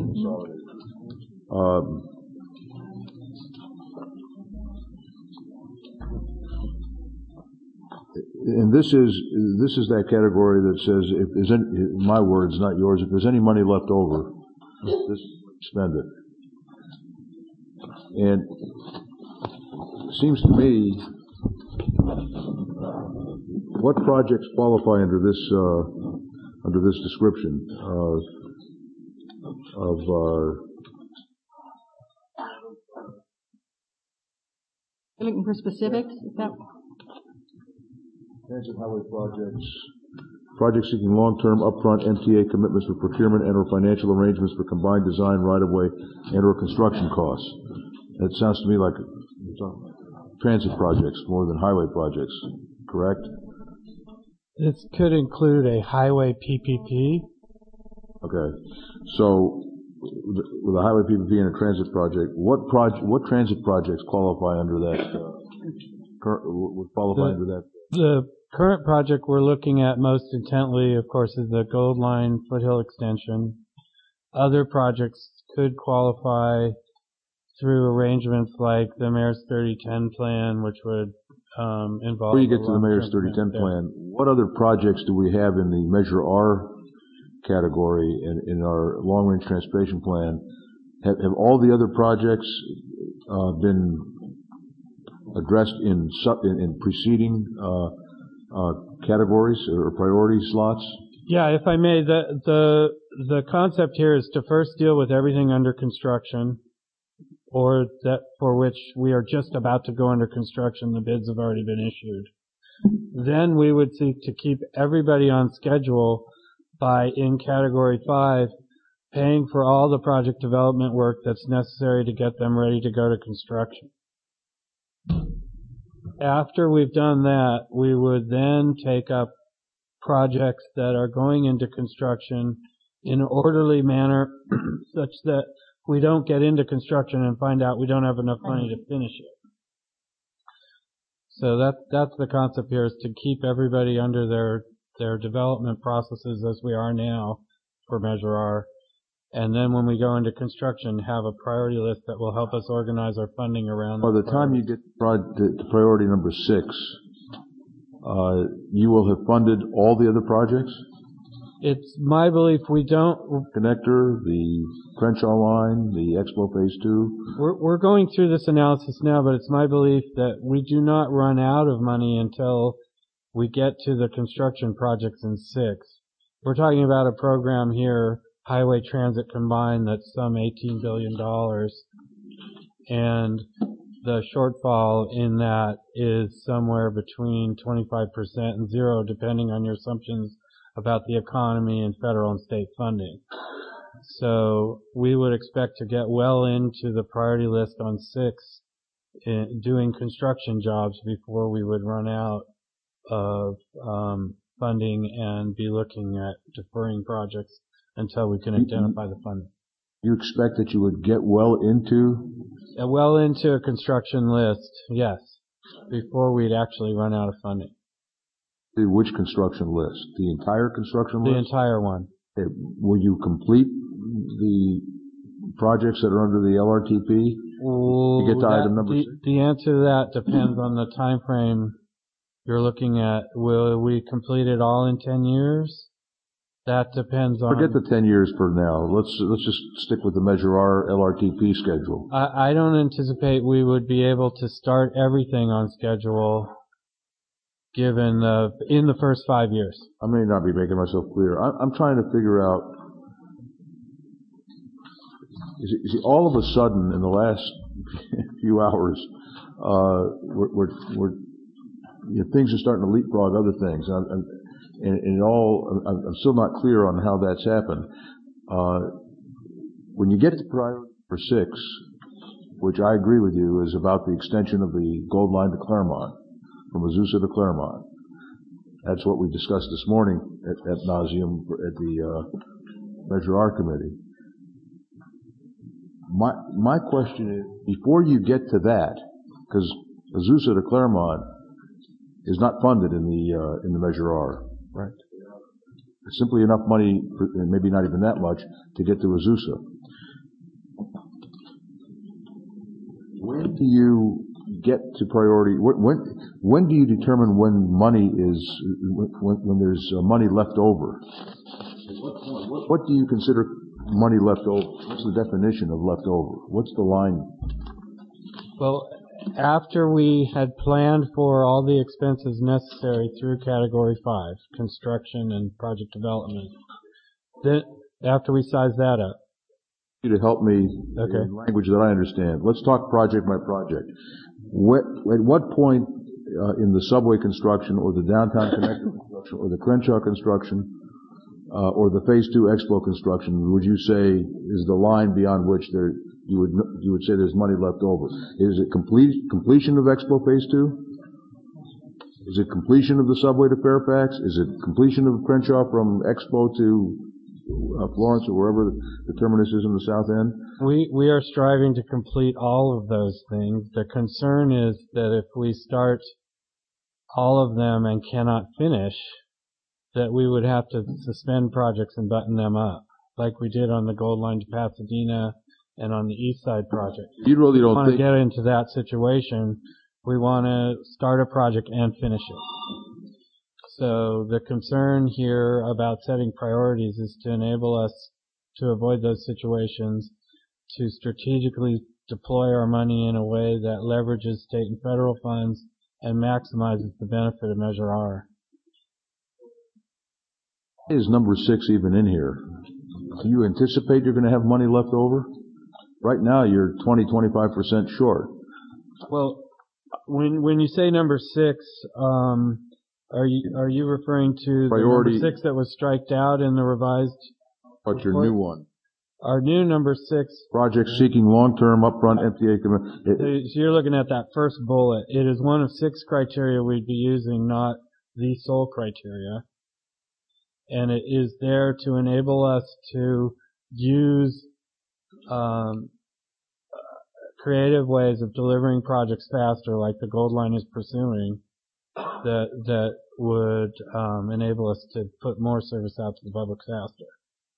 And this is that category that says, if there's any, my words, not yours, if there's any money left over, just spend it. And it seems to me, what projects qualify under this description of You're looking for specifics? Is that? Transit highway projects seeking long-term upfront MTA commitments for procurement and/or financial arrangements for combined design, right-of-way, and/or construction costs. That sounds to me like transit projects more than highway projects, correct? This could include a highway PPP. Okay, so with a highway PPP and a transit project, what transit projects qualify under that? Would qualify under that? The current project we're looking at most intently, of course, is the Gold Line Foothill Extension. Other projects could qualify through arrangements like the Mayor's 3010 plan, which would involve. Before you get to the Mayor's 3010 plan, what other projects do we have in the Measure R category in our long-range transportation plan? Have all the other projects been addressed in preceding categories or priority slots? Yeah, if I may, the concept here is to first deal with everything under construction, or that for which we are just about to go under construction. The bids have already been issued. Then we would seek to keep everybody on schedule by, in Category 5, paying for all the project development work that's necessary to get them ready to go to construction. After we've done that, we would then take up projects that are going into construction in an orderly manner such that we don't get into construction and find out we don't have enough money to finish it. So that's the concept here, is to keep everybody under their development processes as we are now for Measure R. And then when we go into construction, have a priority list that will help us organize our funding around that. By the time you get to priority number 6, you will have funded all the other projects? It's my belief we don't. Connector, the Crenshaw line, the Expo Phase 2. We're going through this analysis now, but it's my belief that we do not run out of money until we get to the construction projects in 6. We're talking about a program here, highway transit combined, that's some $18 billion. And the shortfall in that is somewhere between 25% and 0, depending on your assumptions about the economy and federal and state funding. So we would expect to get well into the priority list on 6 in doing construction jobs before we would run out of funding and be looking at deferring projects until we can identify the funding. You expect that you would get well into a construction list, yes, before we'd actually run out of funding. Which construction list? The entire construction list? The entire one. Okay. Will you complete the projects that are under the LRTP to get to item number 6? The answer to that depends on the time frame you're looking at. Will we complete it all in 10 years? That depends on. Forget the 10 years for now. Let's just stick with the Measure R LRTP schedule. I don't anticipate we would be able to start everything on schedule given in the first 5 years. I may not be making myself clear. I'm trying to figure out. You see, all of a sudden in the last few hours, things are starting to leapfrog other things. And I'm still not clear on how that's happened. When you get to priority for 6, which I agree with you is about the extension of the Gold Line to Claremont, from Azusa to Claremont. That's what we discussed this morning at nauseum at the Measure R committee. My question is, before you get to that, because Azusa to Claremont is not funded in the Measure R. Right. It's simply enough money, and maybe not even that much, to get to Azusa. When do you get to priority? When do you determine when money is when there's money left over? What do you consider money left over? What's the definition of left over? What's the line? Well, after we had planned for all the expenses necessary through Category 5, construction and project development, then after we size that up, to help me in language that I understand. Let's talk project by project. At what point in the subway construction or the downtown connector construction or the Crenshaw construction or the Phase 2 Expo construction would you say is the line beyond which you would say there's money left over? Is it completion of Expo Phase 2? Is it completion of the subway to Fairfax? Is it completion of Crenshaw from Expo to Florence or wherever the terminus is in the south end? We are striving to complete all of those things. The concern is that if we start all of them and cannot finish, that we would have to suspend projects and button them up, like we did on the Gold Line to Pasadena and on the East Side project. You really don't want to get into that situation. We want to start a project and finish it. So the concern here about setting priorities is to enable us to avoid those situations, to strategically deploy our money in a way that leverages state and federal funds and maximizes the benefit of Measure R. Is number 6 even in here? Do you anticipate you're going to have money left over? Right now you're 20-25% short. Well, when you say number 6, are you referring to priority, the number 6 that was striked out in the revised? What's your new one? Our new number 6. Projects seeking long-term upfront MTA commitment. So you're looking at that first bullet. It is one of 6 criteria we'd be using, not the sole criteria. And it is there to enable us to use creative ways of delivering projects faster, like the Gold Line is pursuing, that would enable us to put more service out to the public faster.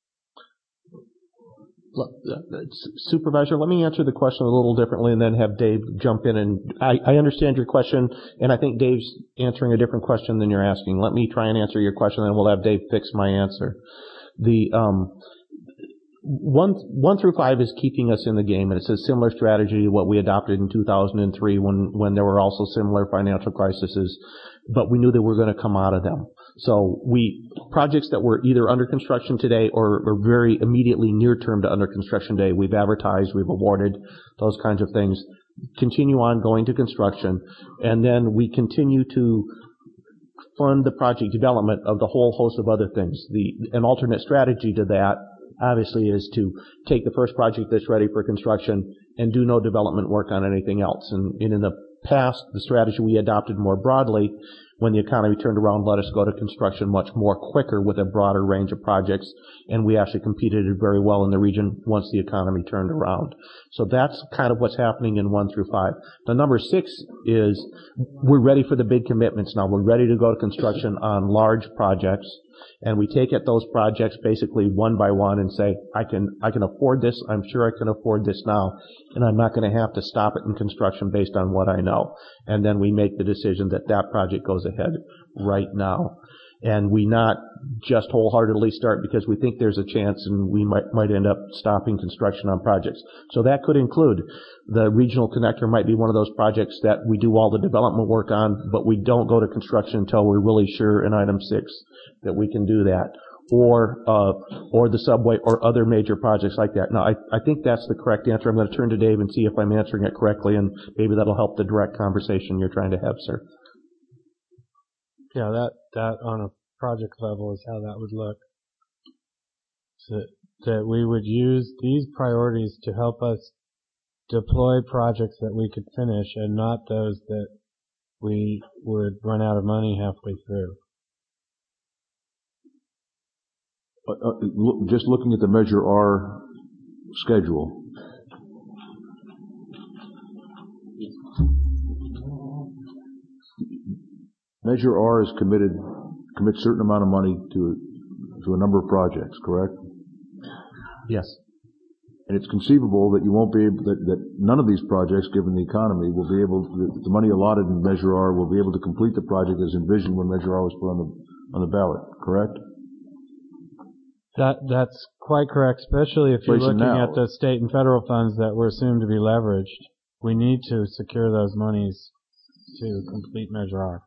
Supervisor, let me answer the question a little differently and then have Dave jump in. And I understand your question, and I think Dave's answering a different question than you're asking. Let me try and answer your question, and we'll have Dave fix my answer. The 1 through 5 is keeping us in the game, and it's a similar strategy to what we adopted in 2003 when there were also similar financial crises, but we knew that we were going to come out of them. So projects that were either under construction today or very immediately near term to under construction today, we've advertised, we've awarded, those kinds of things, continue on going to construction, and then we continue to fund the project development of the whole host of other things. An alternate strategy to that obviously is to take the first project that's ready for construction and do no development work on anything else. And in the past, the strategy we adopted more broadly when the economy turned around let us go to construction much more quicker with a broader range of projects, and we actually competed very well in the region once the economy turned around. So that's kind of what's happening in 1 through 5. The number 6 is we're ready for the big commitments now. We're ready to go to construction on large projects, and we take at those projects basically one by one and say, I can afford this, I'm sure I can afford this now, and I'm not going to have to stop it in construction based on what I know. And then we make the decision that that project goes ahead right now. And we not just wholeheartedly start because we think there's a chance and we might end up stopping construction on projects. So that could include the regional connector might be one of those projects that we do all the development work on, but we don't go to construction until we're really sure in item 6 that we can do that. Or the subway or other major projects like that. Now, I think that's the correct answer. I'm going to turn to Dave and see if I'm answering it correctly, and maybe that'll help the direct conversation you're trying to have, sir. Yeah, that on a project level is how that would look. So that we would use these priorities to help us deploy projects that we could finish and not those that we would run out of money halfway through. Just looking at the Measure R schedule, Measure R is commit a certain amount of money to a number of projects, correct? Yes. And it's conceivable that you won't be able, that none of these projects, given the economy, will be able, the money allotted in Measure R will be able to complete the project as envisioned when Measure R was put on the ballot, correct? That's quite correct, especially if you're looking at the state and federal funds that were assumed to be leveraged. We need to secure those monies to complete Measure R.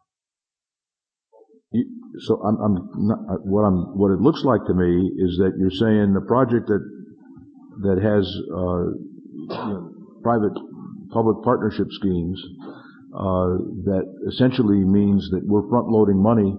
So what it looks like to me is that you're saying the project that has private public partnership schemes that essentially means that we're front loading money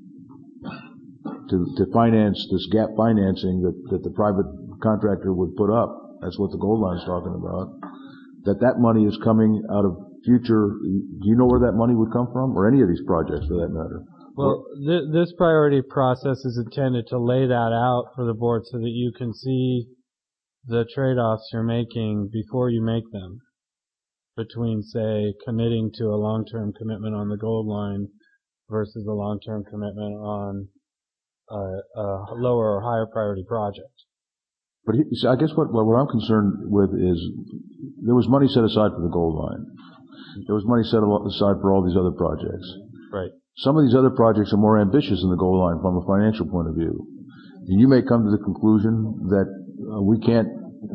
to finance this gap financing that the private contractor would put up. That's what the Gold Line's talking about. That money is coming out of future. Do you know where that money would come from, or any of these projects for that matter? Well, this priority process is intended to lay that out for the board so that you can see the trade-offs you're making before you make them between, say, committing to a long-term commitment on the Gold Line versus a long-term commitment on a lower or higher priority project. But I guess what I'm concerned with is there was money set aside for the Gold Line. There was money set aside for all these other projects. Right. Some of these other projects are more ambitious than the Gold Line from a financial point of view. And you may come to the conclusion that we can't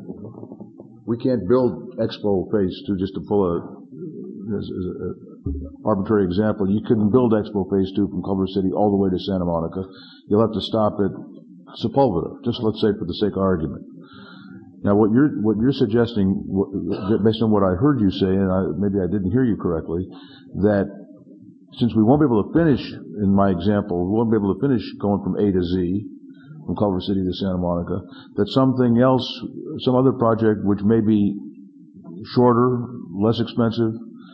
build Expo Phase 2, just to pull a arbitrary example. You couldn't build Expo Phase 2 from Culver City all the way to Santa Monica. You'll have to stop at Sepulveda, just let's say for the sake of argument. Now, what you're suggesting, based on what I heard you say, and maybe I didn't hear you correctly, that since we won't be able to finish, in my example, we won't be able to finish going from A to Z, from Culver City to Santa Monica, that something else, some other project which may be shorter, less expensive,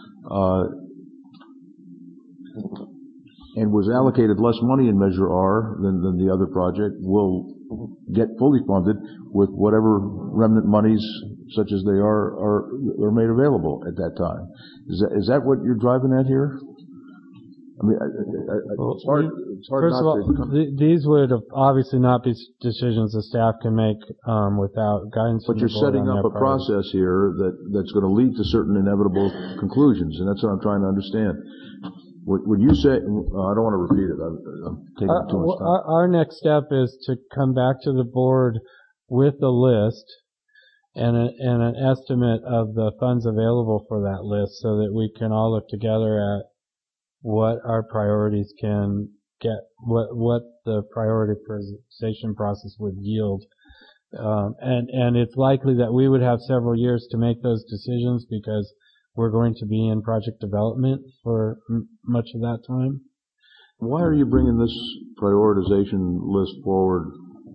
and was allocated less money in Measure R than the other project will get fully funded with whatever remnant monies, such as they are made available at that time. Is that what you're driving at here? I mean, it's hard First of all, these would obviously not be decisions the staff can make without guidance. But you're setting up a process here that's going to lead to certain inevitable conclusions, and that's what I'm trying to understand. Would you say? I don't want to repeat it. I'm taking too much time. Our next step is to come back to the board with a list and an estimate of the funds available for that list, so that we can all look together at what our priorities can get, what the prioritization process would yield. And it's likely that we would have several years to make those decisions because we're going to be in project development for much of that time. Why are you bringing this prioritization list forward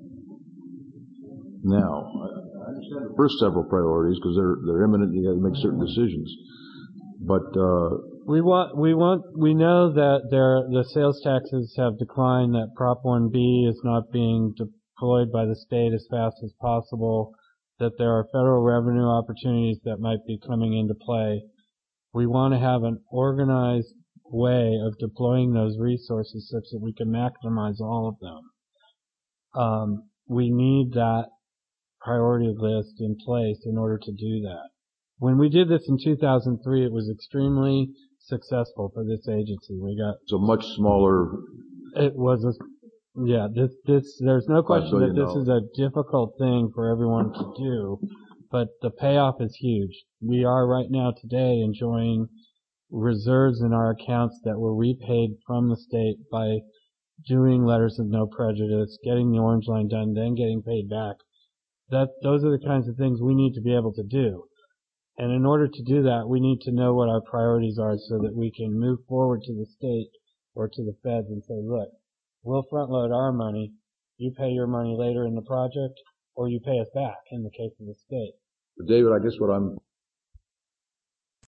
now? I understand the first several priorities because they're imminent and you have to make certain decisions. But we know that the sales taxes have declined, that Prop 1B is not being deployed by the state as fast as possible, that there are federal revenue opportunities that might be coming into play. We want to have an organized way of deploying those resources such that we can maximize all of them. We need that priority list in place in order to do that. When we did this in 2003, it was extremely successful for this agency. We got so much smaller. It was there's no question that this is a difficult thing for everyone to do, but the payoff is huge. We are right now today enjoying reserves in our accounts that were repaid from the state by doing letters of no prejudice, getting the Orange Line done, then getting paid back. Those are the kinds of things we need to be able to do. And in order to do that, we need to know what our priorities are so that we can move forward to the state or to the feds and say, look, we'll front load our money, you pay your money later in the project, or you pay us back in the case of the state. David, I guess what I'm